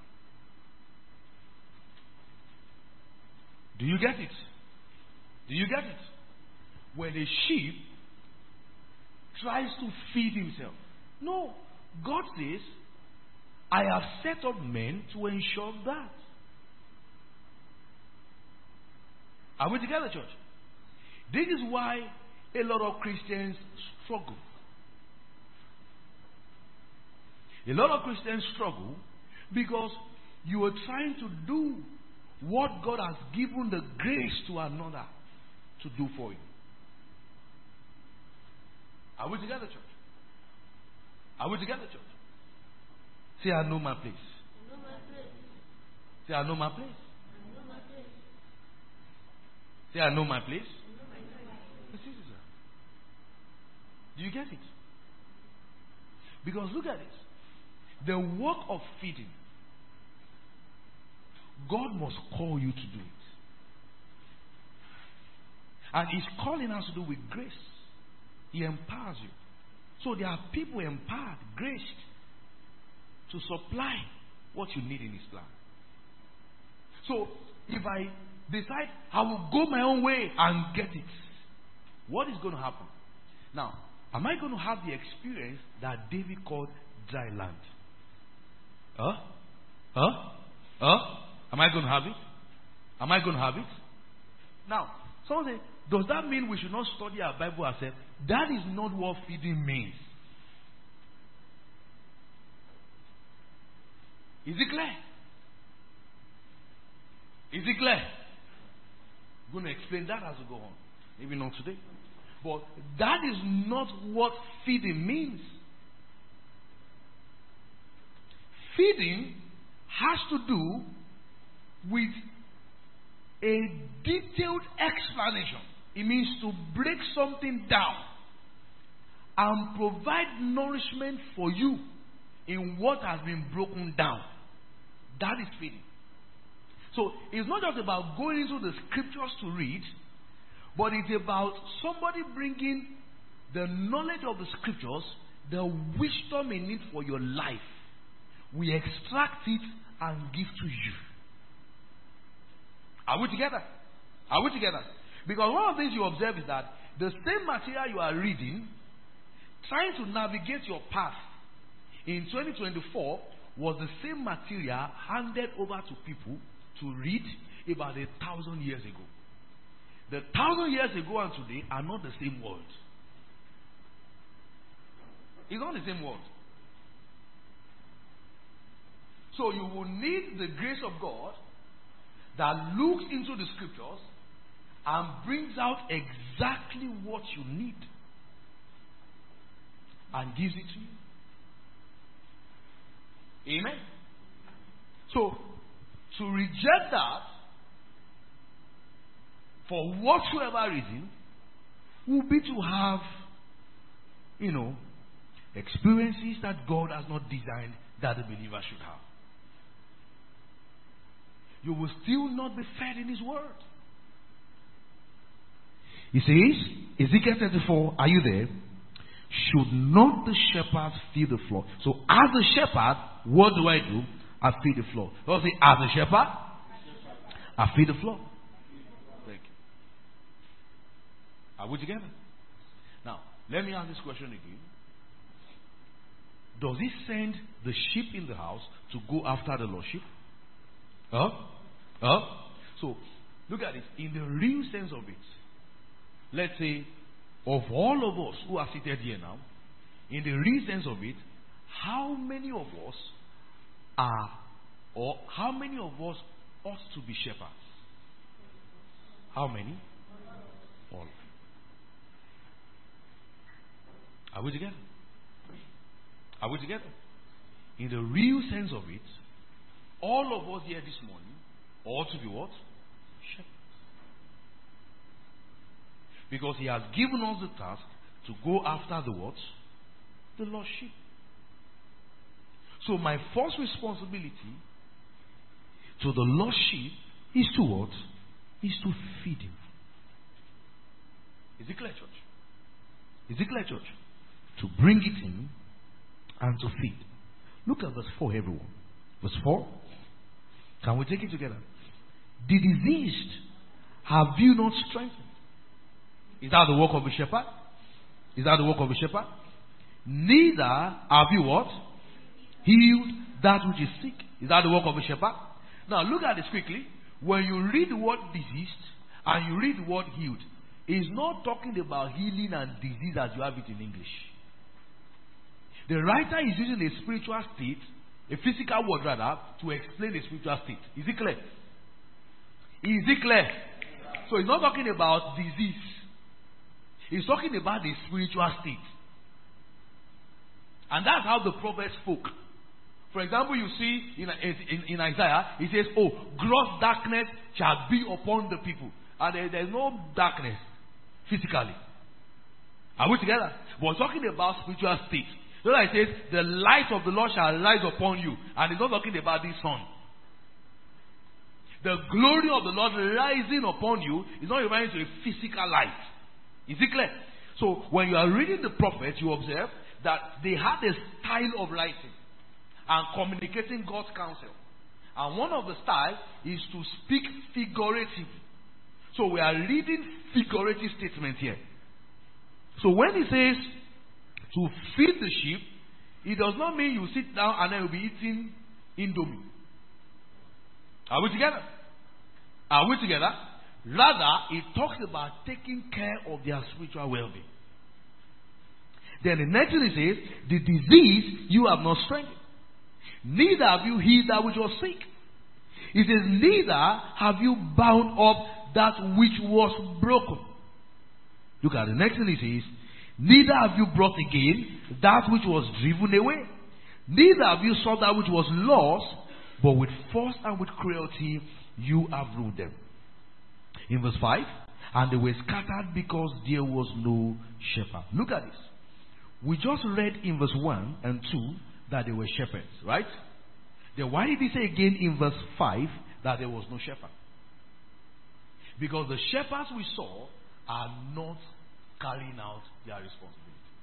Do you get it? Do you get it? When a sheep tries to feed himself. No. God says, I have set up men to ensure that. Are we together, church? This is why a lot of Christians struggle. A lot of Christians struggle because you are trying to do what God has given the grace to another to do for you. Are we together, church? Are we together, church? Say, I know my place. I know my place. Say, I know my place. I know my place. Say, I know my place. This is it. Do you get it? Because look at this. The work of feeding, God must call you to do it. And He's calling us to do with grace. He empowers you. So there are people empowered, graced, to supply what you need in His plan. So if I decide I will go my own way and get it, what is going to happen? Now, am I going to have the experience that David called dry land? Huh? Huh? Huh? Am I going to have it? Am I going to have it? Now, someone say, does that mean we should not study our Bible ourselves? That is not what feeding means. Is it clear? Is it clear? I'm going to explain that as we go on. Maybe not today. But that is not what feeding means. Feeding has to do with a detailed explanation. It means to break something down and provide nourishment for you in what has been broken down. That is feeding. So it's not just about going into the scriptures to read, but it's about somebody bringing the knowledge of the scriptures, the wisdom in it for your life. We extract it and give to you. Are we together? Are we together? Because one of the things you observe is that the same material you are reading, trying to navigate your path in twenty twenty-four, was the same material handed over to people to read about a thousand years ago. The thousand years ago and today are not the same world. It's not the same world. So you will need the grace of God that looks into the scriptures and brings out exactly what you need and gives it to you. Amen. So to reject that for whatsoever reason will be to have, you know, experiences that God has not designed that the believer should have. You will still not be fed in His word. He says, Ezekiel thirty-four, are you there? Should not the shepherd feed the flock? So as the shepherd, what do I do? I feed the flock. Don't say, as a shepherd, I feed the flock. Thank you. Are we together? Now, let me ask this question again. Does He send the sheep in the house to go after the lost sheep? Huh? Huh? So, look at it. In the real sense of it, let's say, of all of us who are seated here now, in the real sense of it, how many of us are, or how many of us ought to be shepherds? How many? All. Are we together? Are we together? In the real sense of it, all of us here this morning ought to be what? Shepherds. Because He has given us the task to go after the what? The lost sheep. So my first responsibility to the lost sheep is to what? Is to feed him. Is it clear, church? Is it clear, church? To bring it in and to feed. Look at verse four, everyone. Verse four. Can we take it together? The diseased have you not strengthened? Is that the work of a shepherd? Is that the work of a shepherd? Neither have you what? Healed that which is sick. Is that the work of a shepherd? Now look at this quickly. When you read the word diseased and you read the word healed, it's not talking about healing and disease as you have it in English. The writer is using a spiritual state, a physical word rather, to explain a spiritual state. Is it clear? Is it clear? So he's not talking about disease. He's talking about the spiritual state. And that's how the prophet spoke. For example, you see in, in, in Isaiah, he says, oh, gross darkness shall be upon the people. And there, there's no darkness physically. Are we together? But we're talking about spiritual state. So that it says, the light of the Lord shall rise upon you. And he's not talking about this sun. The glory of the Lord rising upon you is not referring to a physical light. Is it clear? So when you are reading the prophets, you observe that they had a style of writing and communicating God's counsel. And one of the styles is to speak figuratively. So we are reading figurative statements here. So when he says to feed the sheep, it does not mean you sit down and then you'll be eating Indomie. Are we together? Are we together? Rather, it talks about taking care of their spiritual well-being. Then the next thing it says, the disease you have not strengthened. Neither have you healed that which was sick. It says, neither have you bound up that which was broken. Look at the next thing it says, neither have you brought again that which was driven away. Neither have you sought that which was lost, but with force and with cruelty you have ruled them. In verse five, and they were scattered because there was no shepherd. Look at this. We just read in verse one and two that they were shepherds, right? Then why did he say again in verse five that there was no shepherd? Because the shepherds we saw are not carrying out their responsibility.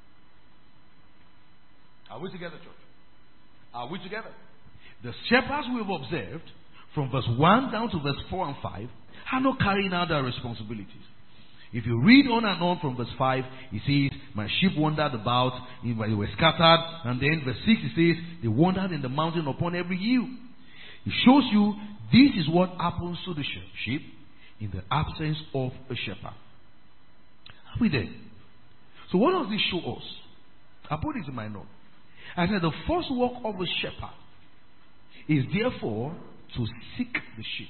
Are we together, church? Are we together? The shepherds we've observed from verse one down to verse four and five are not carrying out their responsibilities. If you read on and on from verse five, it says, my sheep wandered about, they were scattered. And then verse six, it says, they wandered in the mountain upon every hill. It shows you this is what happens to the sheep in the absence of a shepherd. Are we there? So what does this show us? I put it in my note. I said the first work of a shepherd is therefore to seek the sheep.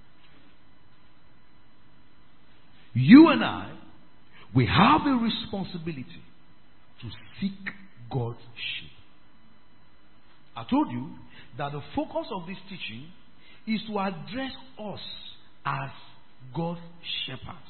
You and I, we have a responsibility to seek God's sheep. I told you that the focus of this teaching is to address us as God's shepherds.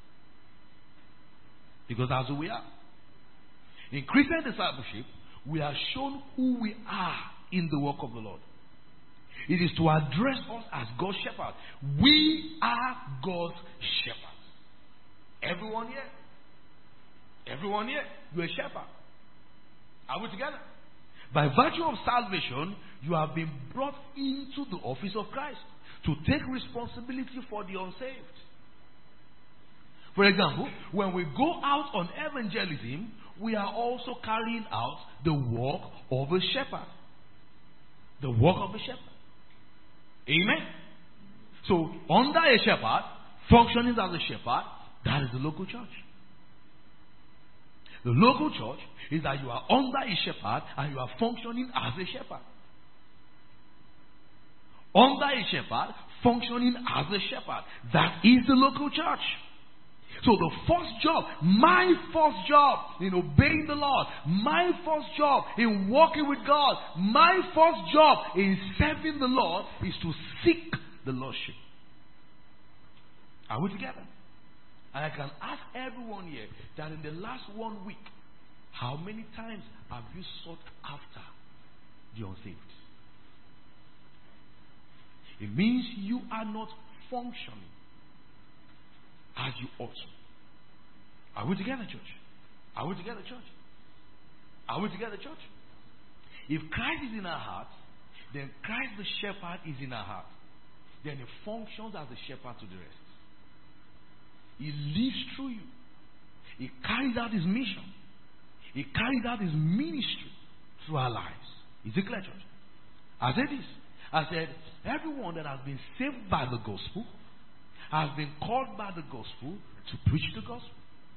Because that's who we are. In Christian discipleship, we are shown who we are in the work of the Lord. It is to address us as God's shepherds. We are God's shepherds. Everyone here. Everyone here. You're a shepherd. Are we together? By virtue of salvation, you have been brought into the office of Christ to take responsibility for the unsaved. For example, when we go out on evangelism, we are also carrying out the work of a shepherd. The work of a shepherd. Amen. So, under a shepherd, functioning as a shepherd, that is the local church. The local church is that you are under a shepherd and you are functioning as a shepherd. Under a shepherd, functioning as a shepherd. That is the local church. So the first job, my first job in obeying the Lord, my first job in walking with God, my first job in serving the Lord is to seek the Lordship. Are we together? And I can ask everyone here that in the last one week, how many times have you sought after the unsaved? It means you are not functioning as you ought to. Are we together, church? Are we together, church? Are we together, church? If Christ is in our hearts, then Christ the shepherd is in our heart. Then he functions as a shepherd to the rest. He lives through you. He carries out his mission. He carries out his ministry through our lives. Is it clear, church? I said this. I said, everyone that has been saved by the gospel has been called by the gospel to preach the gospel.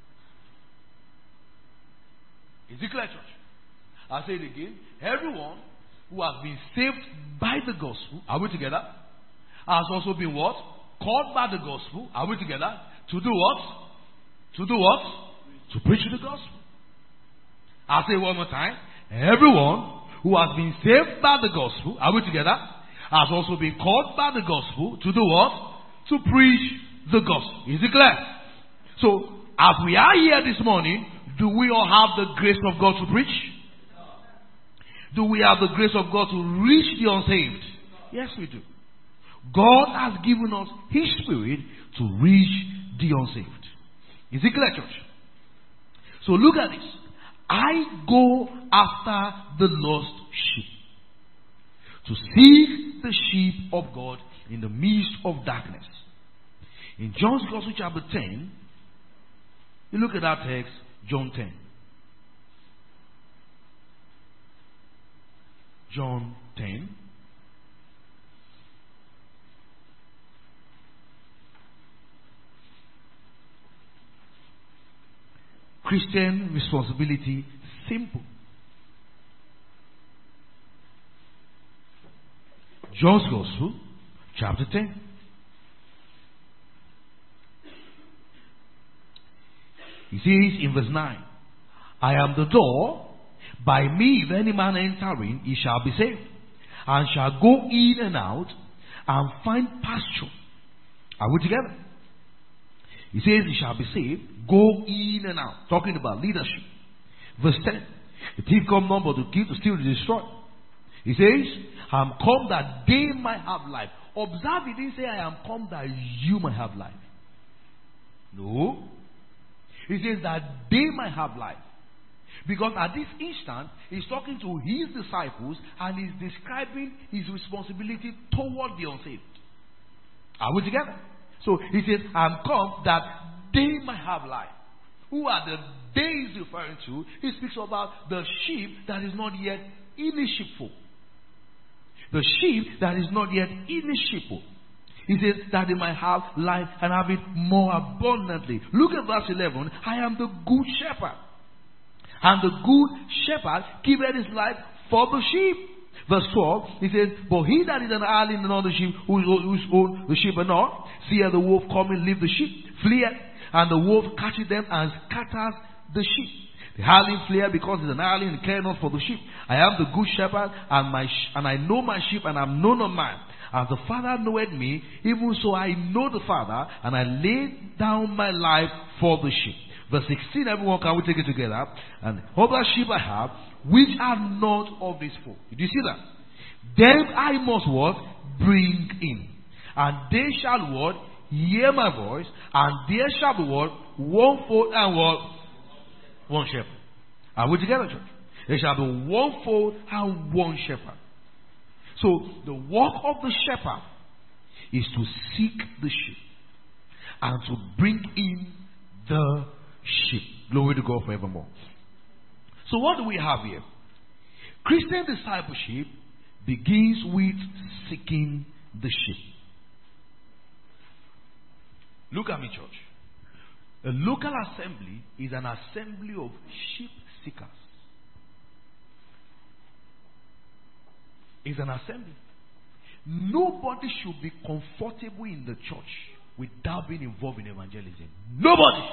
Is it clear, church? I say it again. Everyone who has been saved by the gospel, are we together? Has also been what? Called by the gospel, are we together? To do what? To do what? To preach the gospel. I'll say it one more time. Everyone who has been saved by the gospel, are we together? Has also been called by the gospel to do what? To preach the gospel. Is it clear? So, as we are here this morning, do we all have the grace of God to preach? Do we have the grace of God to reach the unsaved? Yes, we do. God has given us His Spirit to reach the unsaved. Is it clear, church? So look at this. I go after the lost sheep. To seek the sheep of God in the midst of darkness. In John's Gospel chapter ten, you look at that text, John ten. John ten. Christian responsibility, simple. John's Gospel, chapter ten. He says in verse nine, I am the door. By me, if any man enter in, he shall be saved, and shall go in and out, and find pasture. Are we together? He says he shall be saved, go in and out. Talking about leadership. Verse ten. The thief come not but to kill, to steal, to destroy. He says, I am come that they might have life. Observe, he didn't say, I am come that you might have life. No. He says that they might have life. Because at this instant, he's talking to his disciples and he's describing his responsibility toward the unsaved. Are we together? So he says, I am come that they might have life. Who are the they he's referring to? He speaks about the sheep that is not yet in the sheepfold. The sheep that is not yet in the sheepfold. He says that they might have life and have it more abundantly. Look at verse eleven. I am the good shepherd. And the good shepherd giveth his life for the sheep. Verse twelve, he says, but he that is an hireling in another sheep, whose own the sheep are not, seeth the wolf coming, leave the sheep, fleeth, and the wolf catcheth them and scatters the sheep. The hireling fleeth because he is an hireling and care not for the sheep. I am the good shepherd, and my sh- and I know my sheep, and I am known of mine. As the Father knoweth me, even so I know the Father, and I lay down my life for the sheep. Verse sixteen, everyone, can we take it together? And other sheep I have, which are not of this fold. Did you see that? Them I must what? Bring in. And they shall what? Hear my voice. And there shall be what? One fold and what? One shepherd. Are we together, church? There shall be one fold and one shepherd. So the work of the shepherd is to seek the sheep and to bring in the sheep. Glory to God forevermore. So what do we have here? Christian discipleship begins with seeking the sheep. Look at me, church. A local assembly is an assembly of sheep seekers. It's an assembly. Nobody should be comfortable in the church without being involved in evangelism. Nobody.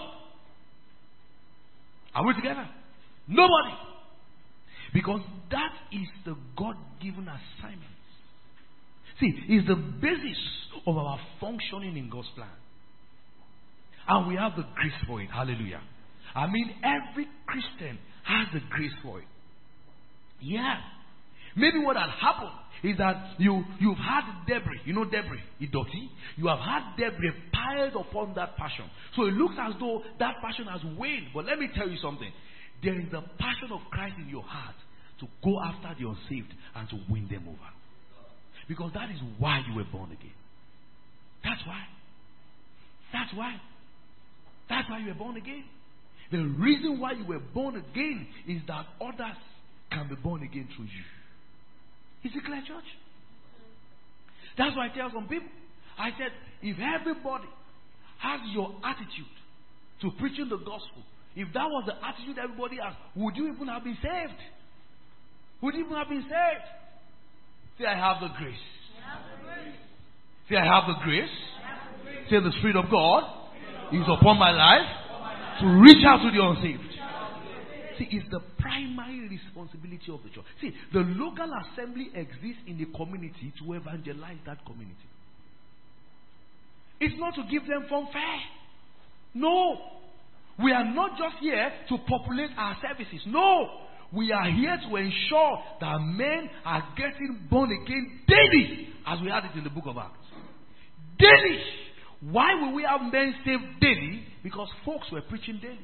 Are we together? Nobody. Because that is the God-given assignment. See, it's the basis of our functioning in God's plan. And we have the grace for it. Hallelujah. I mean, every Christian has the grace for it. Yeah. Maybe what had happened is that you, you've had debris. You know debris, idoti. You have had debris piled upon that passion. So it looks as though that passion has waned. But let me tell you something. There is the passion of Christ in your heart to go after the unsaved and to win them over. Because that is why you were born again. That's why. That's why. That's why you were born again. The reason why you were born again is that others can be born again through you. Is it clear, church? That's why I tell some people. I said, if everybody has your attitude to preaching the gospel, if that was the attitude everybody has, would you even have been saved? Would you even have been saved? Say, I have the grace. Say, I have the grace. Say, the Spirit of God is upon my life to reach out to the unsaved. See, it's the primary responsibility of the church. See, the local assembly exists in the community to evangelize that community. It's not to give them fanfare. No. We are not just here to populate our services. No. We are here to ensure that men are getting born again daily, as we had it in the book of Acts. Daily. Why will we have men saved daily? Because folks were preaching daily.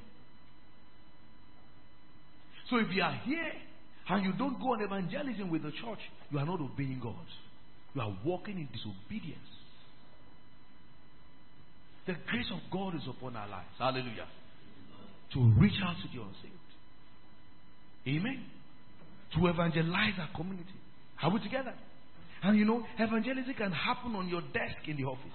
So if you are here and you don't go on evangelism with the church, you are not obeying God. You are walking in disobedience. The grace of God is upon our lives. Hallelujah. To reach out to the unsaved. Amen. To evangelize our community. Are we together? And you know, evangelism can happen on your desk in the office.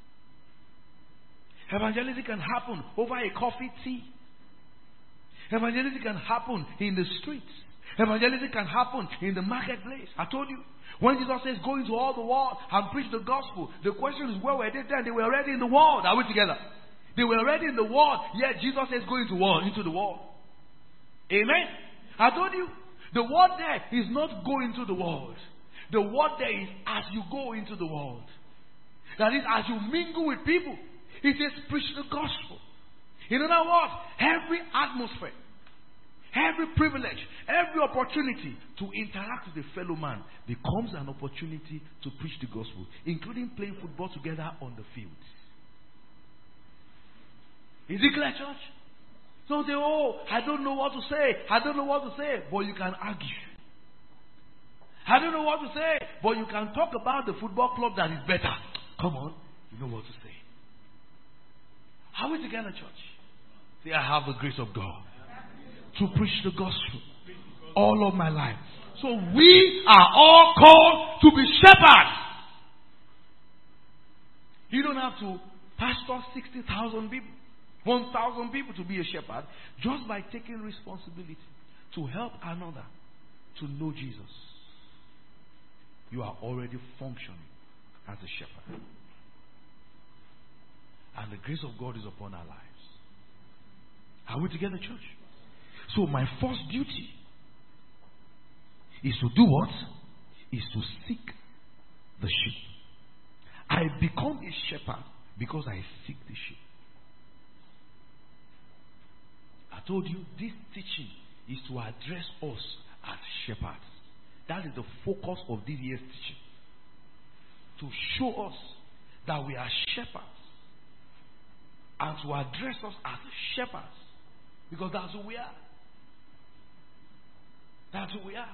Evangelism can happen over a coffee tea. Evangelism can happen in the streets. Evangelism can happen in the marketplace. I told you, when Jesus says go into all the world and preach the gospel, the question is, where were they then? They were already in the world. Are we together? They were already in the world. Yet Jesus says go into world, into the world. Amen. I told you, the word there is not go into the world. The word there is as you go into the world. That is, as you mingle with people. It says preach the gospel. In other words, every atmosphere, every privilege, every opportunity to interact with a fellow man becomes an opportunity to preach the gospel, including playing football together on the field. Is it clear, church? Don't say, oh, I don't know what to say. I don't know what to say. But you can argue. I don't know what to say. But you can talk about the football club that is better. Come on. You know what to say. Are we together, church? Say, I have the grace of God to preach the gospel all of my life. So we are all called to be shepherds. You don't have to pastor sixty thousand people, one thousand people to be a shepherd, just by taking responsibility to help another to know Jesus. You are already functioning as a shepherd. And the grace of God is upon our lives. Are we together, church? So my first duty is to do what? Is to seek the sheep. I become a shepherd because I seek the sheep. I told you this teaching is to address us as shepherds. That is the focus of this year's teaching. To show us that we are shepherds. And to address us as shepherds. Because that's who we are. That's who we are.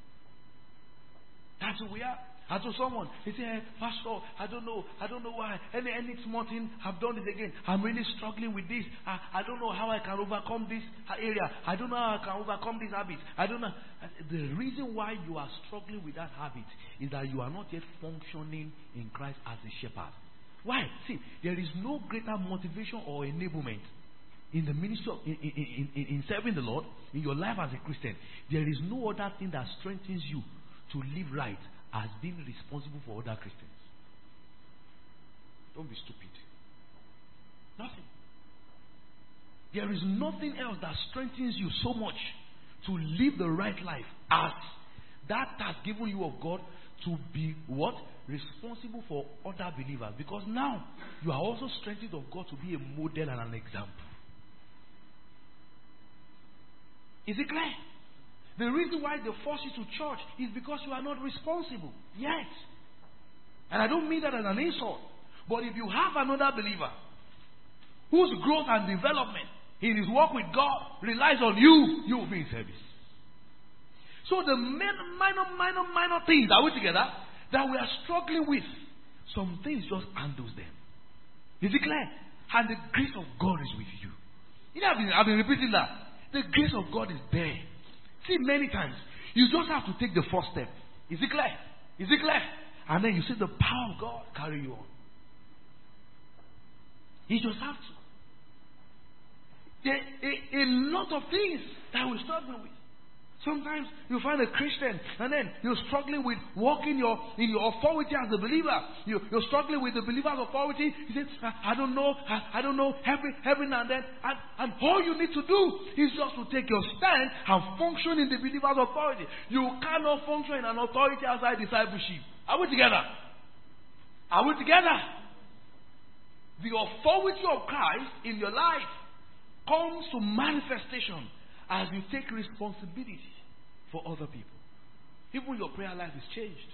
That's who we are. I told someone, he said, hey, Pastor, I don't know, I don't know why. Any any small thing, I've done it again. I'm really struggling with this. I, I don't know how I can overcome this area. I don't know how I can overcome this habit. I don't know. The reason why you are struggling with that habit is that you are not yet functioning in Christ as a shepherd. Why? See, there is no greater motivation or enablement in the ministry of, in, in, in, in serving the Lord, in your life as a Christian. There is no other thing that strengthens you to live right as being responsible for other Christians. Don't be stupid. Nothing. There is nothing else that strengthens you so much to live the right life as that has given you of God to be what? Responsible for other believers. Because now you are also strengthened of God to be a model and an example. Is it clear? The reason why they force you to church is because you are not responsible yet. And I don't mean that as an insult. But if you have another believer whose growth and development in his walk with God relies on you, you will be in service. So the minor, minor, minor, minor things, are we together, that we are struggling with, some things just handles them. Is it clear? And the grace of God is with you. You know, I've been, I've been repeating that. The grace of God is there. See, many times, you just have to take the first step. Is it clear? Is it clear? And then you see the power of God carry you on. You just have to. There are a, a lot of things that we're struggling with. Sometimes you find a Christian and then you're struggling with walking your, in your authority as a believer. You, you're struggling with the believer's authority. You say, I, I don't know, I, I don't know, every, every now and then. And, and all you need to do is just to take your stand and function in the believer's authority. You cannot function in an authority outside discipleship. Are we together? Are we together? The authority of Christ in your life comes to manifestation as you take responsibility for other people. Even your prayer life is changed.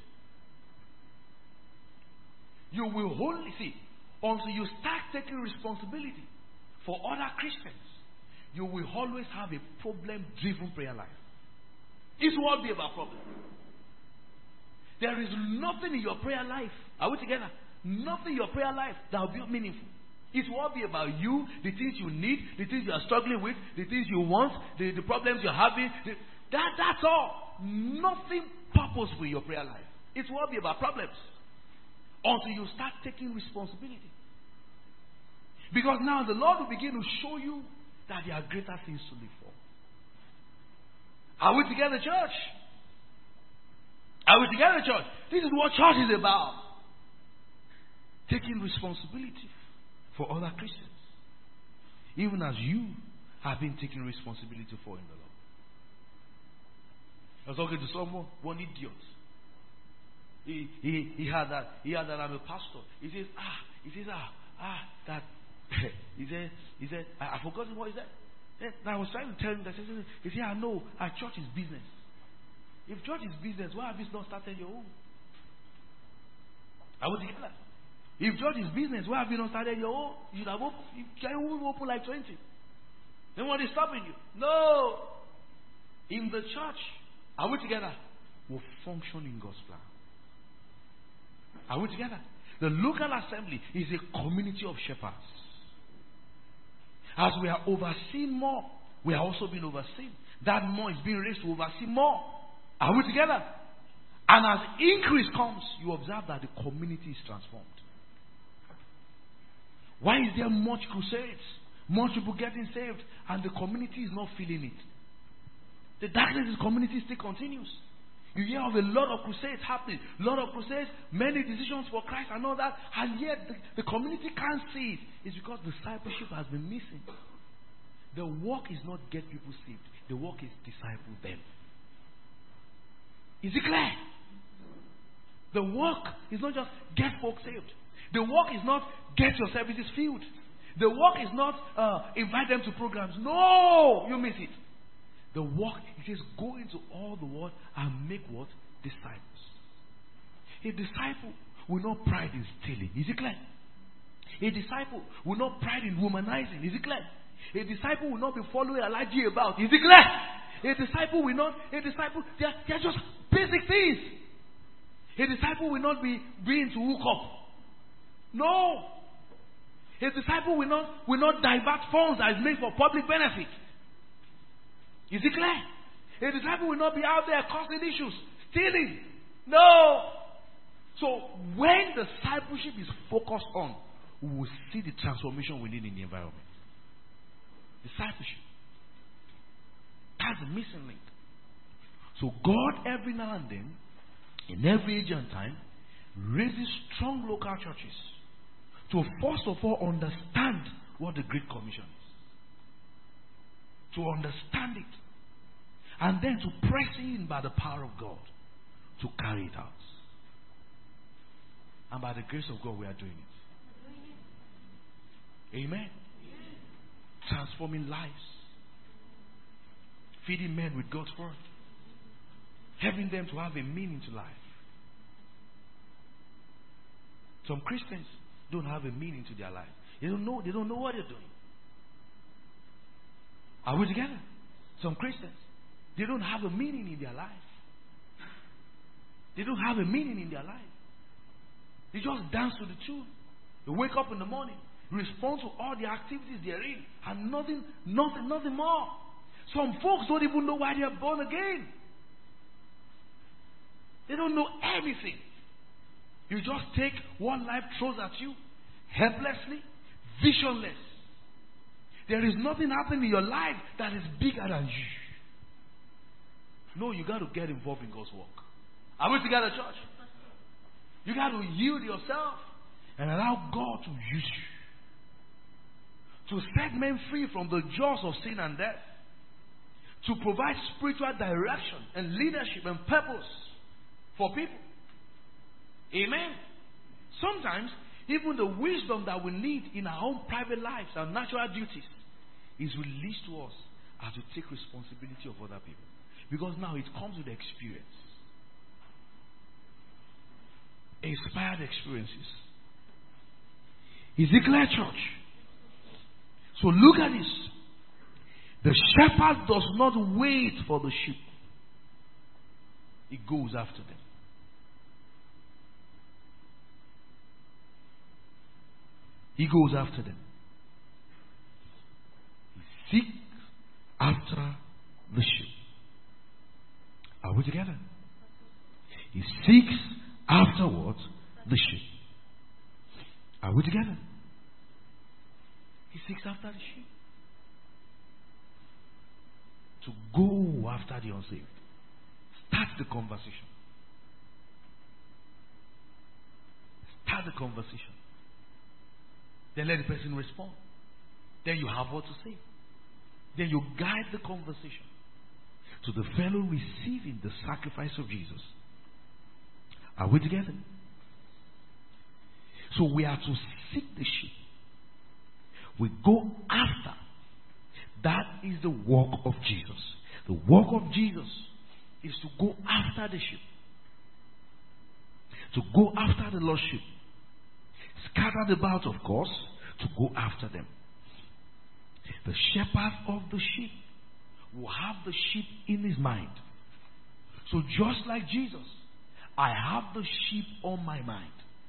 You will only see, until you start taking responsibility for other Christians, you will always have a problem-driven prayer life. It won't be about problem. There is nothing in your prayer life, are we together? Nothing in your prayer life that will be meaningful. It won't be about you, the things you need, the things you are struggling with, the things you want, the, the problems you're having. The, that, that's all. Nothing purposeful in your prayer life. It won't be about problems until you start taking responsibility. Because now the Lord will begin to show you that there are greater things to live for. Are we together, church? Are we together, church? This is what church is about. Taking responsibility for other Christians, even as you have been taking responsibility for in the Lord. I was talking to someone, one idiot. He he he had that he had that I'm a pastor. He says ah he says ah ah that he said he said I, I forgot what he said. And I was trying to tell him that. He said, I know, our church is business. If church is business, why have you not started your own? Are we together? If church is business, why have you not started your own? You should have opened, you can open like twenty. Then what is stopping you? No. In the church, are we together? We'll function in God's plan. Are we together? The local assembly is a community of shepherds. As we are overseen more, we are also being overseen. That more is being raised to oversee more. Are we together? And as increase comes, you observe that the community is transformed. Why is there much crusades? More people getting saved, and the community is not feeling it. The darkness in the community still continues. You hear of a lot of crusades happening, a lot of crusades, many decisions for Christ and all that, and yet the, the community can't see it. It's because discipleship has been missing. The work is not get people saved. The work is disciple them. Is it clear? The work is not just get folks saved. The work is not get your services filled. The work is not uh, invite them to programs. No, you miss it. The work, it says, go into all the world and make what? Disciples. A disciple will not pride in stealing. Is it clear? A disciple will not pride in womanizing. Is it clear? A disciple will not be following Elijah about. Is it clear? A disciple will not, a disciple, they are, they are just basic things. A disciple will not be being to hook up. No. A disciple will not, will not divert funds that is made for public benefit. Is it clear? A disciple will not be out there causing issues, stealing. No. So when discipleship is focused on, we will see the transformation we need in the environment. Discipleship. That's the missing link. So God every now and then, in every age and time, raises strong local churches to first of all understand what the Great Commission is. To understand it. And then to press in by the power of God to carry it out. And by the grace of God we are doing it. Amen. Transforming lives. Feeding men with God's word. Helping them to have a meaning to life. Some Christians don't have a meaning to their life. They don't know, they don't know what they're doing. Are we together? Some Christians, they don't have a meaning in their life. They don't have a meaning in their life. They just dance to the tune. They wake up in the morning, respond to all the activities they're in, and nothing, nothing, nothing more. Some folks don't even know why they are born again. They don't know anything. You just take what life throws at you, helplessly, visionless. There is nothing happening in your life that is bigger than you. No, you got to get involved in God's work. Are we together, church? You got to yield yourself and allow God to use you. To set men free from the jaws of sin and death. To provide spiritual direction and leadership and purpose for people. Amen. Sometimes, even the wisdom that we need in our own private lives and natural duties is released to us as we take responsibility of other people. Because now it comes with experience. Inspired experiences. Is it clear, church? So look at this. The shepherd does not wait for the sheep. He goes after them. He goes after them. He seeks after the sheep. Are we together? He seeks after what? The sheep. Are we together? He seeks after the sheep. To go after the unsaved. Start the conversation. Start the conversation. Then let the person respond. Then you have what to say. Then you guide the conversation to the fellow receiving the sacrifice of Jesus. Are we together? So we are to seek the sheep. We go after That is the work of Jesus. The work of Jesus is to go after the sheep. To go after the lost sheep. Scattered about, of course, to go after them. The shepherd of the sheep will have the sheep in his mind. So just like Jesus, I have the sheep on my mind.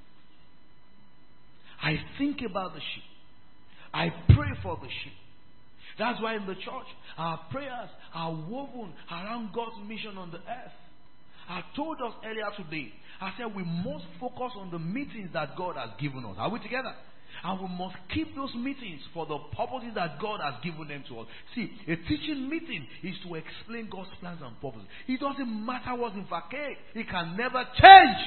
I think about the sheep. I pray for the sheep. That's why in the church, our prayers are woven around God's mission on the earth. I told us earlier today, I said we must focus on the meetings that God has given us. Are we together? And we must keep those meetings for the purposes that God has given them to us. See, a teaching meeting is to explain God's plans and purposes. It doesn't matter what's in vacate. It can never change.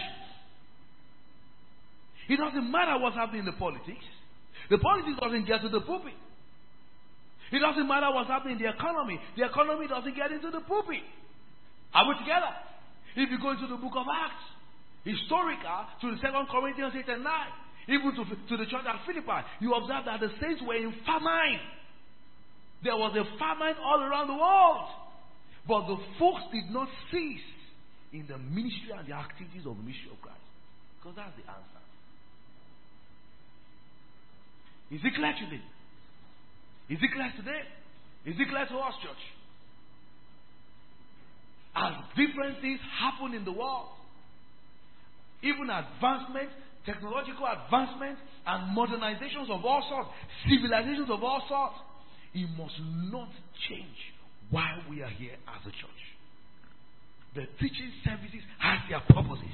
It doesn't matter what's happening in the politics. The politics doesn't get to the pulpit. It doesn't matter what's happening in the economy. The economy doesn't get into the pulpit. Are we together? If you go into the book of Acts, historical, to the second Corinthians eight and nine, even to, to the church at Philippi, you observe that the saints were in famine. There was a famine all around the world. But the folks did not cease in the ministry and the activities of the ministry of Christ. Because that's the answer. Is it clear today? Is it clear today? Is it clear to us, church? As different things happen in the world, even advancement, technological advancement, and modernizations of all sorts, civilizations of all sorts, it must not change why we are here as a church. The teaching services have their purposes.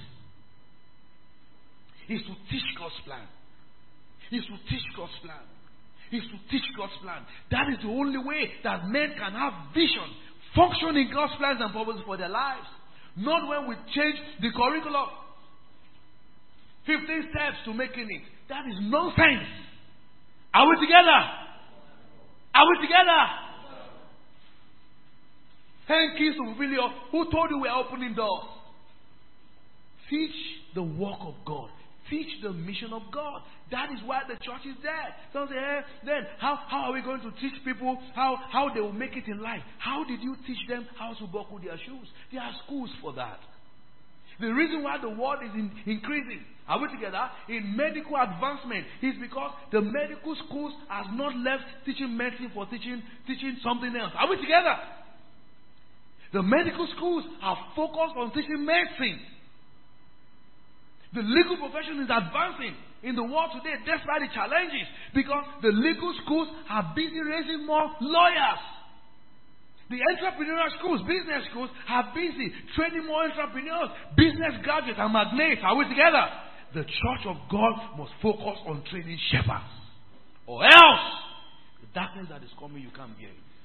It's to teach God's plan. It's to teach God's plan. It's to teach God's plan. That is the only way that men can have vision, function in God's plans and purposes for their lives. Not when we change the curriculum. fifteen steps to making it. That is nonsense. Are we together? Are we together? Ten keys to fulfill your. Who told you we are opening doors? Teach the work of God. Teach the mission of God. That is why the church is there. Some say, eh, then how, how are we going to teach people how, how they will make it in life? How did you teach them how to buckle their shoes? There are schools for that. The reason why the world is in, increasing, are we together, in medical advancement is because the medical schools have not left teaching medicine for teaching, teaching something else. Are we together? The medical schools are focused on teaching medicine. The legal profession is advancing in the world today despite the challenges, because the legal schools are busy raising more lawyers. The entrepreneurial schools, business schools, are busy training more entrepreneurs, business graduates and magnates. Are we together? The church of God must focus on training shepherds, or else the darkness that is coming, you can't bear it.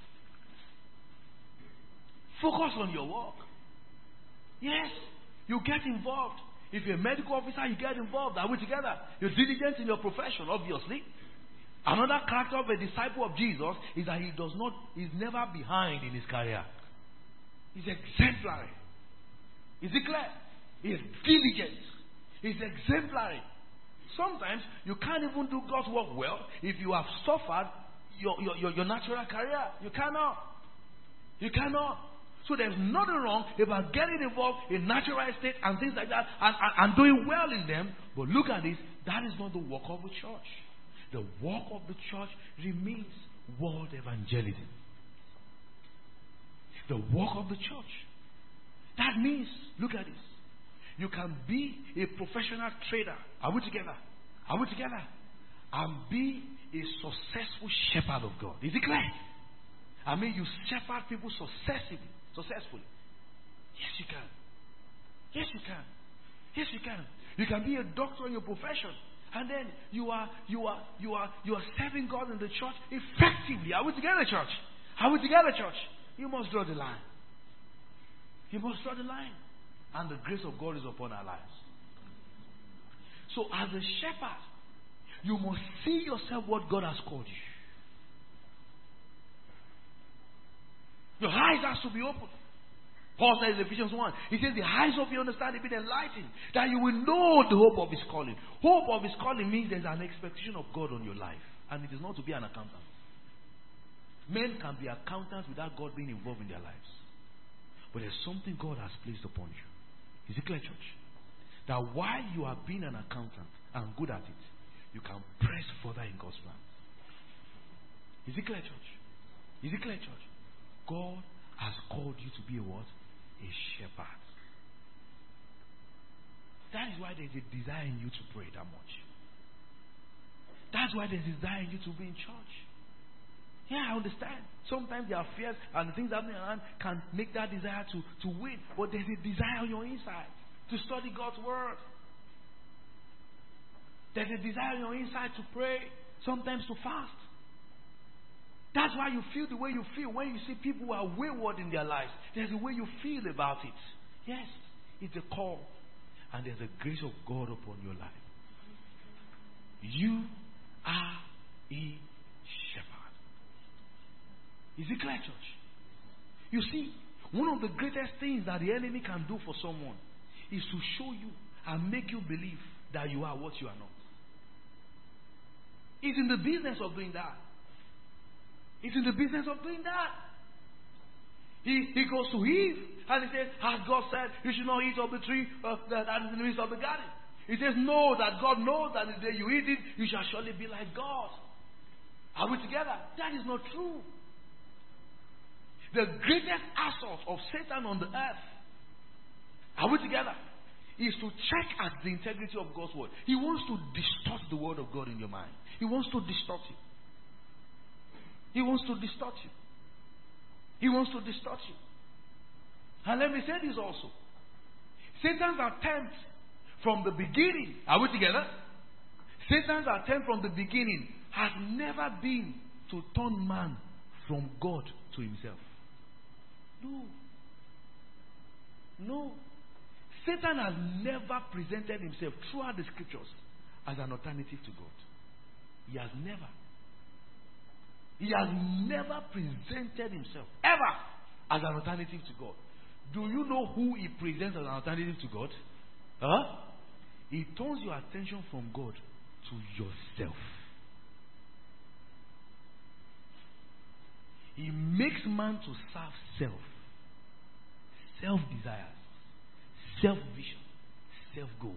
Focus on your work. Yes, you get involved. If you're a medical officer, you get involved. Are we together? You're diligent in your profession, obviously. Another character of a disciple of Jesus is that he does not, he's never behind in his career. He's exemplary. Is it clear? He's diligent. He's exemplary. Sometimes you can't even do God's work well if you have suffered your, your, your, your natural career. You cannot. You cannot. So there's nothing wrong about getting involved in natural estate and things like that and, and, and doing well in them. But look at this. That is not the work of the church. The work of the church remains world evangelism. The work of the church. That means, look at this. You can be a professional trader. Are we together? Are we together? And be a successful shepherd of God. Is it clear? I mean, you shepherd people successfully. Successfully. Yes, you can. Yes, you can. Yes, you can. You can be a doctor in your profession, and then you are you are you are you are serving God in the church effectively. Are we together, church? Are we together, church? You must draw the line. You must draw the line, and the grace of God is upon our lives. So, as a shepherd, you must see yourself what God has called you. Your eyes has to be open. Paul says in Ephesians one, he says the eyes of your understanding be enlightened, that you will know the hope of his calling. Hope of his calling means there's an expectation of God on your life. And it is not to be an accountant. Men can be accountants without God being involved in their lives. But there's something God has placed upon you. Is it clear, church? That while you are being an accountant and good at it, you can press further in God's plan. Is it clear, church? Is it clear, church? God has called you to be a what? A shepherd. That is why there's a desire in you to pray that much. That's why there's a desire in you to be in church. Yeah, I understand. Sometimes there are fears and the things happening around can make that desire to, to win. But there's a desire on your inside to study God's word. There's a desire on your inside to pray, sometimes to fast. That's why you feel the way you feel when you see people who are wayward in their lives. There's a way you feel about it. Yes, it's a call. And there's a grace of God upon your life. You are a shepherd. Is it clear, church? You see, one of the greatest things that the enemy can do for someone is to show you and make you believe that you are what you are not. He's in the business of doing that. He's in the business of doing that. He, he goes to Eve and he says, has God said you should not eat of the tree uh, that is in the midst of the garden? He says, no, that God knows that the day you eat it, you shall surely be like God. Are we together? That is not true. The greatest assault of Satan on the earth, are we together, is to check at the integrity of God's word. He wants to distort the word of God in your mind. He wants to distort it. He wants to distort you. He wants to distort you. And let me say this also. Satan's attempt from the beginning, are we together? Satan's attempt from the beginning has never been to turn man from God to himself. No. No. Satan has never presented himself throughout the scriptures as an alternative to God. He has never. He has never presented himself ever as an alternative to God. Do you know who he presents as an alternative to God? Huh? He turns your attention from God to yourself. He makes man to serve self. Self-desires. Self-vision. Self-goals.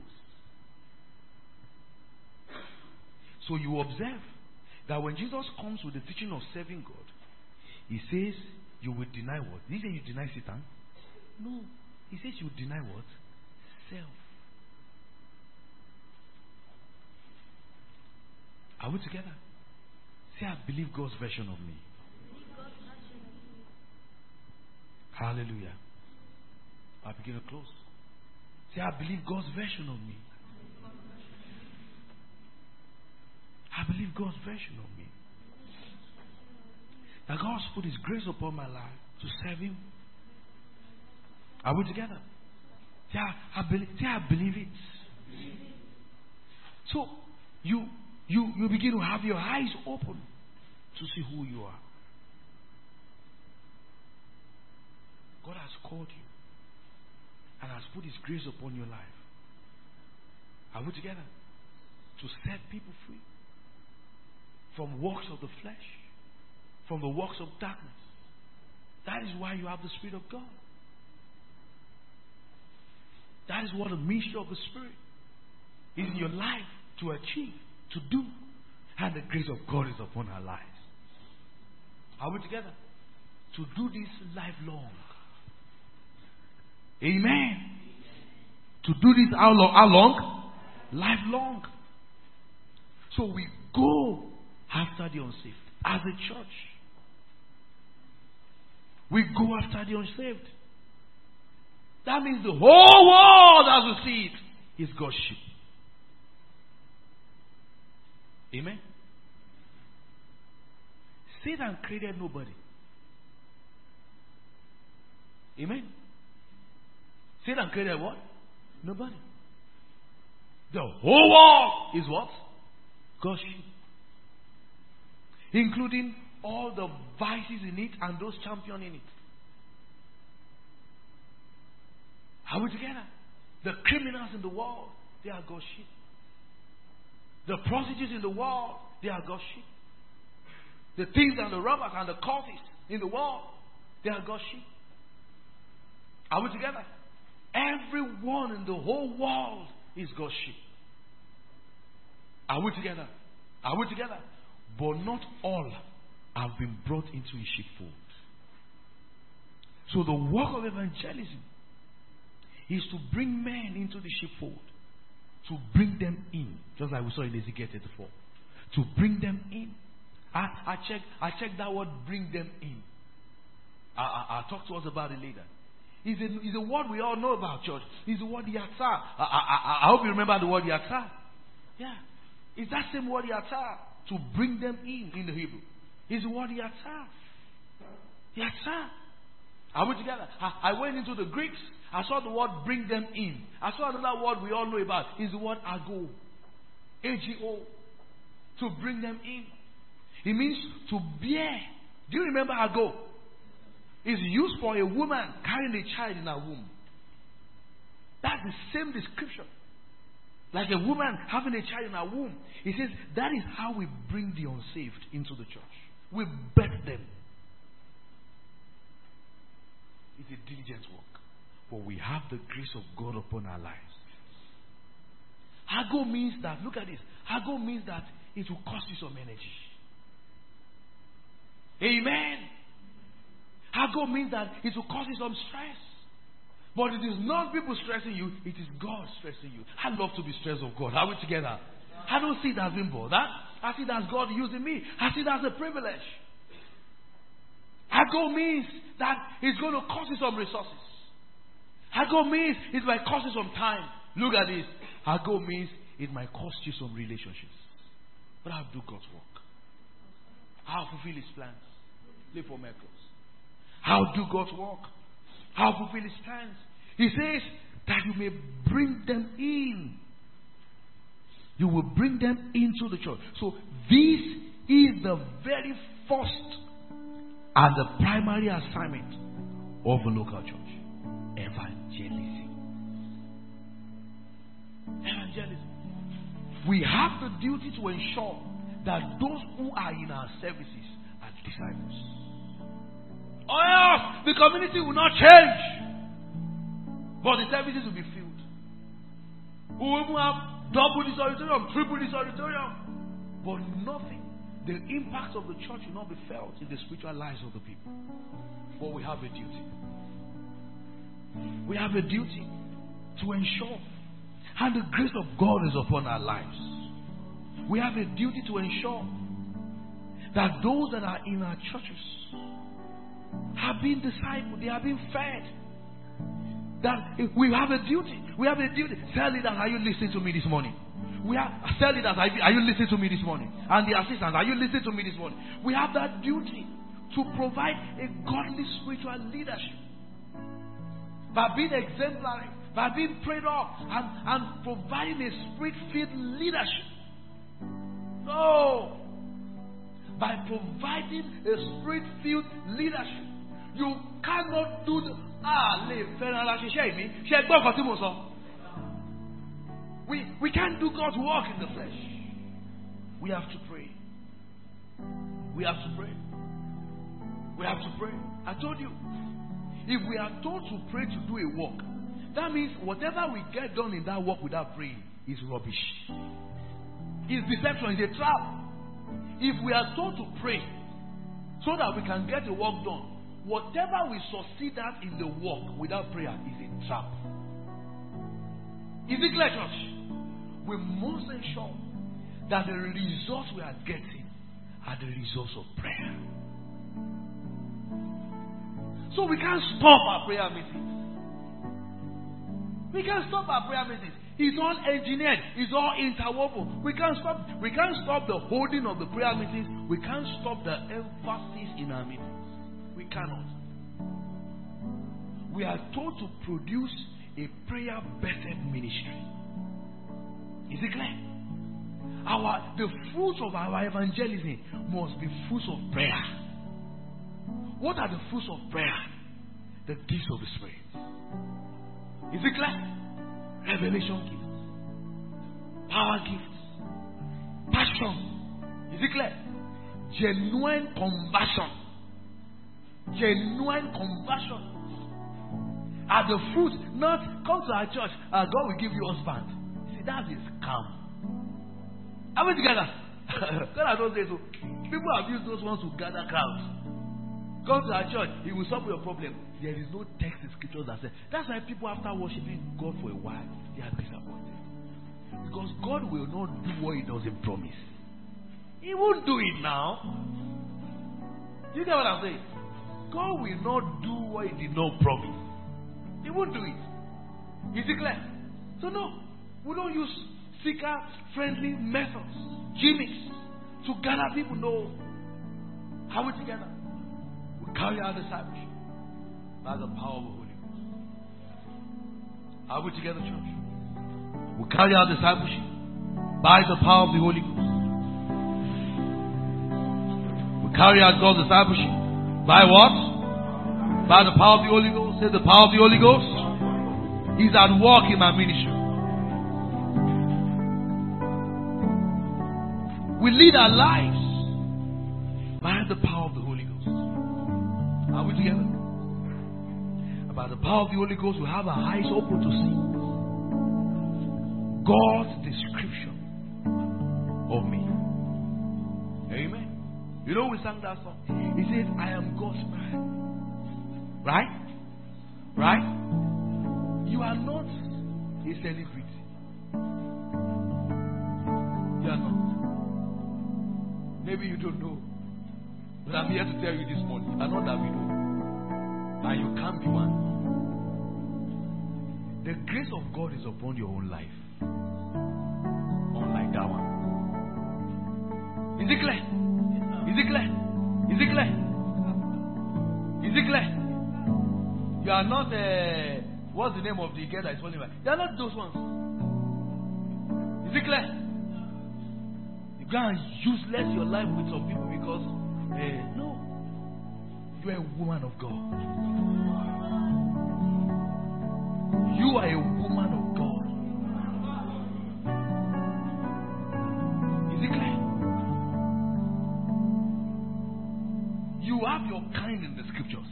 So you observe that when Jesus comes with the teaching of serving God, he says you will deny what? Did he say you deny Satan? No. He says you deny what? Self. Are we together? Say, I believe God's version of me. Hallelujah. I begin to close. Say, I believe God's version of me. I believe God's version of me. That God's put His grace upon my life to serve Him. Are we together? Say, I, I, believe, say, I believe it. So, you, you, you begin to have your eyes open to see who you are. God has called you and has put His grace upon your life. Are we together? To set people free from works of the flesh, from the works of darkness. That is why you have the Spirit of God. That is what the ministry of the Spirit is in your life to achieve, to do. And the grace of God is upon our lives. Are we together? To do this lifelong. Amen. To do this how long? How long? Lifelong. So we go after the unsaved. As a church, we go after the unsaved. That means the whole world as we see it is God's sheep. Amen. Satan created nobody. Amen. Satan created what? Nobody. The whole world is what? God's sheep. Including all the vices in it and those championing it. Are we together? The criminals in the world, they are God's sheep. The prostitutes in the world, they are God's sheep. The thieves and the robbers and the cultists in the world, they are God's sheep. Are we together? Everyone in the whole world is God's sheep. Are we together? Are we together? But not all have been brought into his sheepfold. So the work of evangelism is to bring men into the sheepfold. To bring them in. Just like we saw in Ezekiel thirty-four. To bring them in. I, I check I check that word, bring them in. I, I, I'll talk to us about it later. It's a, it's a word we all know about, church. It's the word yatzah. I, I, I hope you remember the word yatzah. Yeah. It's that same word yatzah. To bring them in in the Hebrew. It's the word yatzah. Yatzah. Are we together? I, I went into the Greeks. I saw the word bring them in. I saw another word we all know about. It's the word ago. A G O. To bring them in. It means to bear. Do you remember ago? It's used for a woman carrying a child in her womb. That's the same description. Like a woman having a child in her womb. It says that is how we bring the unsaved into the church. We birth them. It's a diligent work. But we have the grace of God upon our lives. Hago means that, look at this. Hago means that it will cost you some energy. Amen. Hago means that it will cause you some stress. But it is not people stressing you, it is God stressing you. I love to be stressed of God. Are we together? I don't see it as being bothered. I see it as God using me. I see it as a privilege. Hago means that it's going to cost you some resources. Hago means it might cost you some time. Look at this. Hago means it might cost you some relationships. But I'll do God's work. I'll fulfill His plans. Live for miracles. I'll do God's work. I'll fulfill His plans. He says that you may bring them in. You will bring them into the church. So this is the very first and the primary assignment of a local church. Evangelism. Evangelism. We have the duty to ensure that those who are in our services are disciples. Or else the community will not change. But the services will be filled. We will even have double this auditorium, triple this auditorium. But nothing. The impact of the church will not be felt in the spiritual lives of the people. But we have a duty. We have a duty to ensure. And the grace of God is upon our lives. We have a duty to ensure that those that are in our churches have been discipled, they have been fed. That we have a duty. We have a duty. Tell leaders, are you listening to me this morning? We have tell leaders, are you listening to me this morning? And the assistants, are you listening to me this morning? We have that duty to provide a godly spiritual leadership by being exemplary, by being prayed up, and, and providing a spirit-filled leadership. No. By providing a spirit-filled leadership. You cannot do the ah we we can't do God's work in the flesh. We have to pray. We have to pray. We have to pray. I told you, if we are told to pray to do a work, that means whatever we get done in that work without praying is rubbish. It's deception, it's a trap. If we are told to pray so that we can get the work done, whatever we succeed at in the work without prayer is a trap. Is it clear, church? We must ensure that the results we are getting are the results of prayer. So we can't stop our prayer meetings. We can't stop our prayer meetings. It's all engineered. It's all interwoven. We can't stop. We can't stop the holding of the prayer meetings. We can't stop the emphasis in our meetings. We cannot. We are told to produce a prayer-based ministry. Is it clear? Our the fruits of our evangelism must be fruits of prayer. What are the fruits of prayer? The gifts of the Spirit. Is it clear? Revelation gifts, power gifts, passion. Is it clear? genuine conversion. Genuine conversion. Are the fruit not come to our church and God will give you husband? See, that is scam. Are we together? God has not said so. People have used those ones to gather crowds. Come to our church, He will solve your problem. There is no text in scriptures that says. That's why people, after worshiping God for a while, they are disappointed. Because God will not do what He doesn't promise. He won't do it now. You get what I'm saying? God will not do what He did not promise. He won't do it. Is it clear? So no, we don't use seeker-friendly methods, gimmicks, to gather people. No. How are we together? We carry out discipleship by the power of the Holy Ghost. Are we together, church? We carry out discipleship by the power of the Holy Ghost. We carry out God's discipleship by what? By the power of the Holy Ghost. Say the power of the Holy Ghost is at work in my ministry. We lead our lives by the power of the Holy Ghost. Are we together? And by the power of the Holy Ghost, we have our eyes open to see God's description of me. Amen. You know, we sang that song. He says, I am God's man. Right? Right? You are not a celebrity. You are not. Maybe you don't know. But I'm here to tell you this morning. You are not that we know. And you can't be one. The grace of God is upon your own life. Unlike that one. Is it clear? Is it clear? Is it clear? Is it clear? You are not, uh, what's the name of the girl that is falling back? They are not those ones. Is it clear? You can't useless your life with some people because, uh, no. You are a woman of God. You are a woman of God. Is it clear? You have your kind in the scriptures.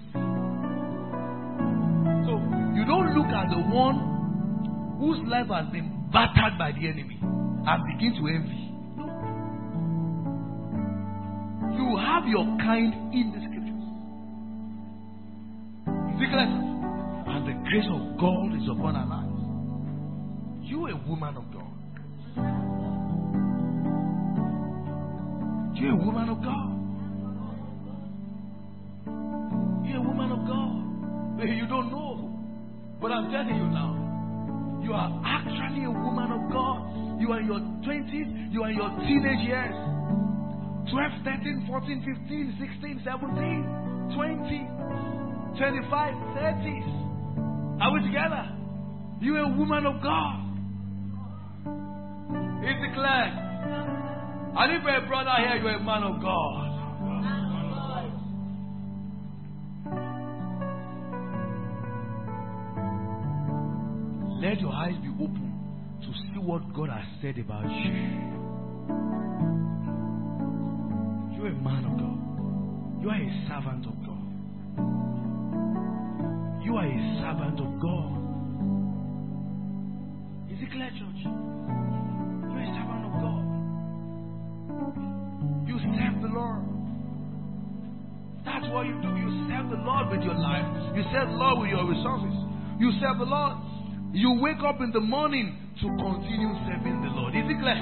You don't look at the one whose life has been battered by the enemy and begin to envy. No. You have your kind in the scriptures. Is it clear? And the grace of God is upon our lives. You are a woman of God. You are a woman of God. You are a woman of God. You don't know. But I'm telling you now, you are actually a woman of God. You are in your twenties, you are in your teenage years. twelve, thirteen, fourteen, fifteen, sixteen, seventeen, twenty, twenty-five, thirties. Are we together? You are a woman of God. Is it clear? And if you're a brother here, you are a man of God. Let your eyes be open to see what God has said about you. You are a man of God. You are a servant of God. You are a servant of God. Is it clear, church? You are a servant of God. You serve the Lord. That's what you do. You serve the Lord with your life. You serve the Lord with your resources. You serve the Lord. You wake up in the morning to continue serving the Lord. Is it clear?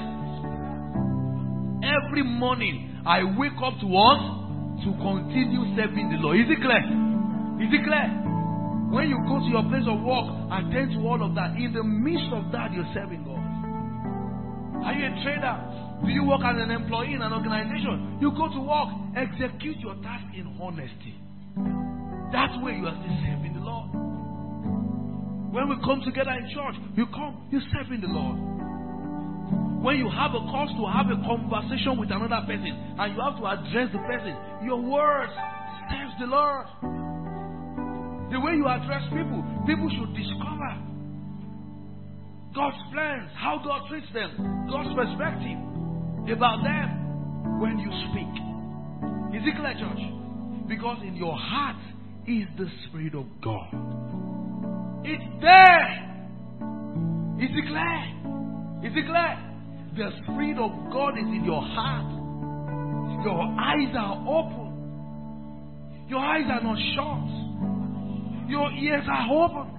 Every morning I wake up to what? To continue serving the Lord. Is it clear? Is it clear? When you go to your place of work, attend to all of that. In the midst of that, you're serving God. Are you a trader? Do you work as an employee in an organization? You go to work, execute your task in honesty. That way you are still serving the Lord. When we come together in church, you come, you serve in the Lord. When you have a cause to have a conversation with another person and you have to address the person, your words serve the Lord. The way you address people, people should discover God's plans, how God treats them, God's perspective about them when you speak. Is it clear, church? Because in your heart is the Spirit of God. It's there. Is it clear? Is it clear? The Spirit of God is in your heart. Your eyes are open. Your eyes are not shut. Your ears are open.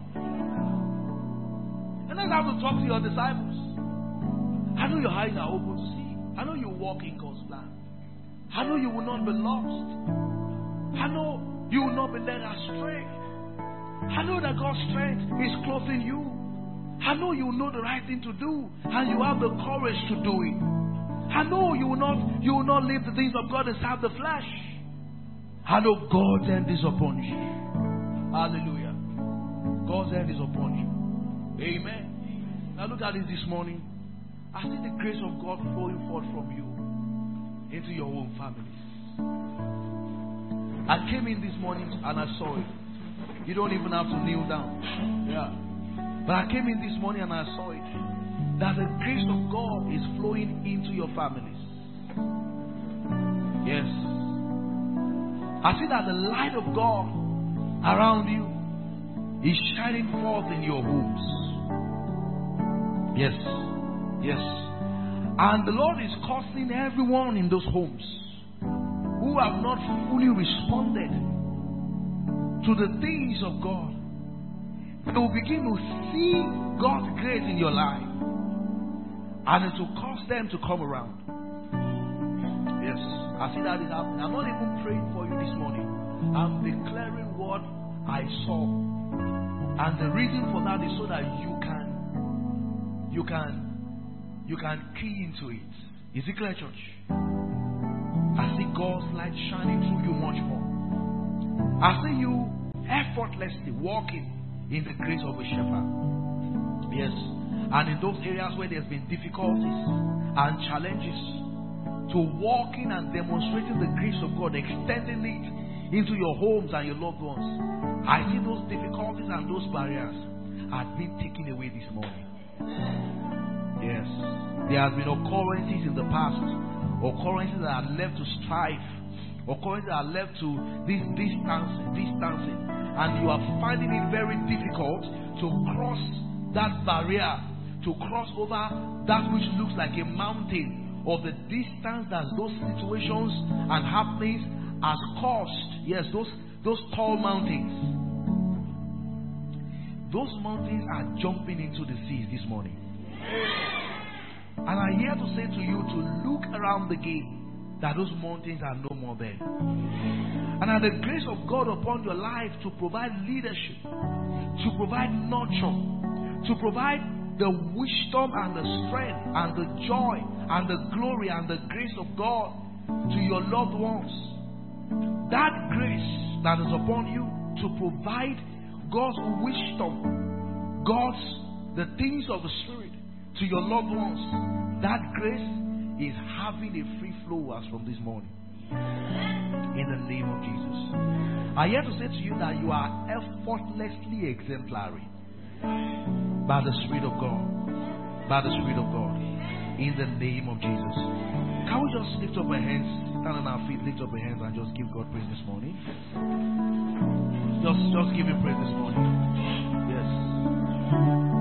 And that's how to talk to your disciples. I know your eyes are open to see. I know you walk in God's plan. I know you will not be lost. I know you will not be led astray. I know that God's strength is clothing you. I know you will know the right thing to do, and you have the courage to do it. I know you will not you will not leave the things of God and serve the flesh. I know God's hand is upon you. Hallelujah. God's hand is upon you. Amen. Now look at it this morning. I see the grace of God flowing forth from you into your own families. I came in this morning and I saw it. You don't even have to kneel down. Yeah. But I came in this morning and I saw it. That the grace of God is flowing into your families. Yes. I see that the light of God around you is shining forth in your homes. Yes. Yes. And the Lord is causing everyone in those homes who have not fully responded to the things of God, they will begin to see God's grace in your life, and it will cause them to come around. Yes, I see that is happening. I'm not even praying for you this morning. I'm declaring what I saw, and the reason for that is so that you can, you can, you can key into it. Is it clear, church? I see God's light shining through you much more. I see you effortlessly walking in the grace of a shepherd. Yes. And in those areas where there's been difficulties and challenges, to walking and demonstrating the grace of God, extending it into your homes and your loved ones. I see those difficulties and those barriers are being taken away this morning. Yes. There have been occurrences in the past, occurrences that are left to strife, occurrences that are left to this distance, distancing, and you are finding it very difficult to cross that barrier, to cross over that which looks like a mountain, of the distance that those situations and happenings has caused. Yes, those those tall mountains, those mountains are jumping into the seas this morning. And I'm here to say to you to look around the gate, that those mountains are no more there. And that the grace of God upon your life to provide leadership, to provide nurture, to provide the wisdom and the strength and the joy and the glory and the grace of God to your loved ones. That grace that is upon you to provide God's wisdom, God's the things of the Spirit to your loved ones, that grace is having a free flow as from this morning. In the name of Jesus. I'm here to say to you that you are effortlessly exemplary by the Spirit of God. By the Spirit of God. In the name of Jesus. Can we just lift up our hands, stand on our feet, lift up our hands and just give God praise this morning? Just, just give Him praise this morning. Yes.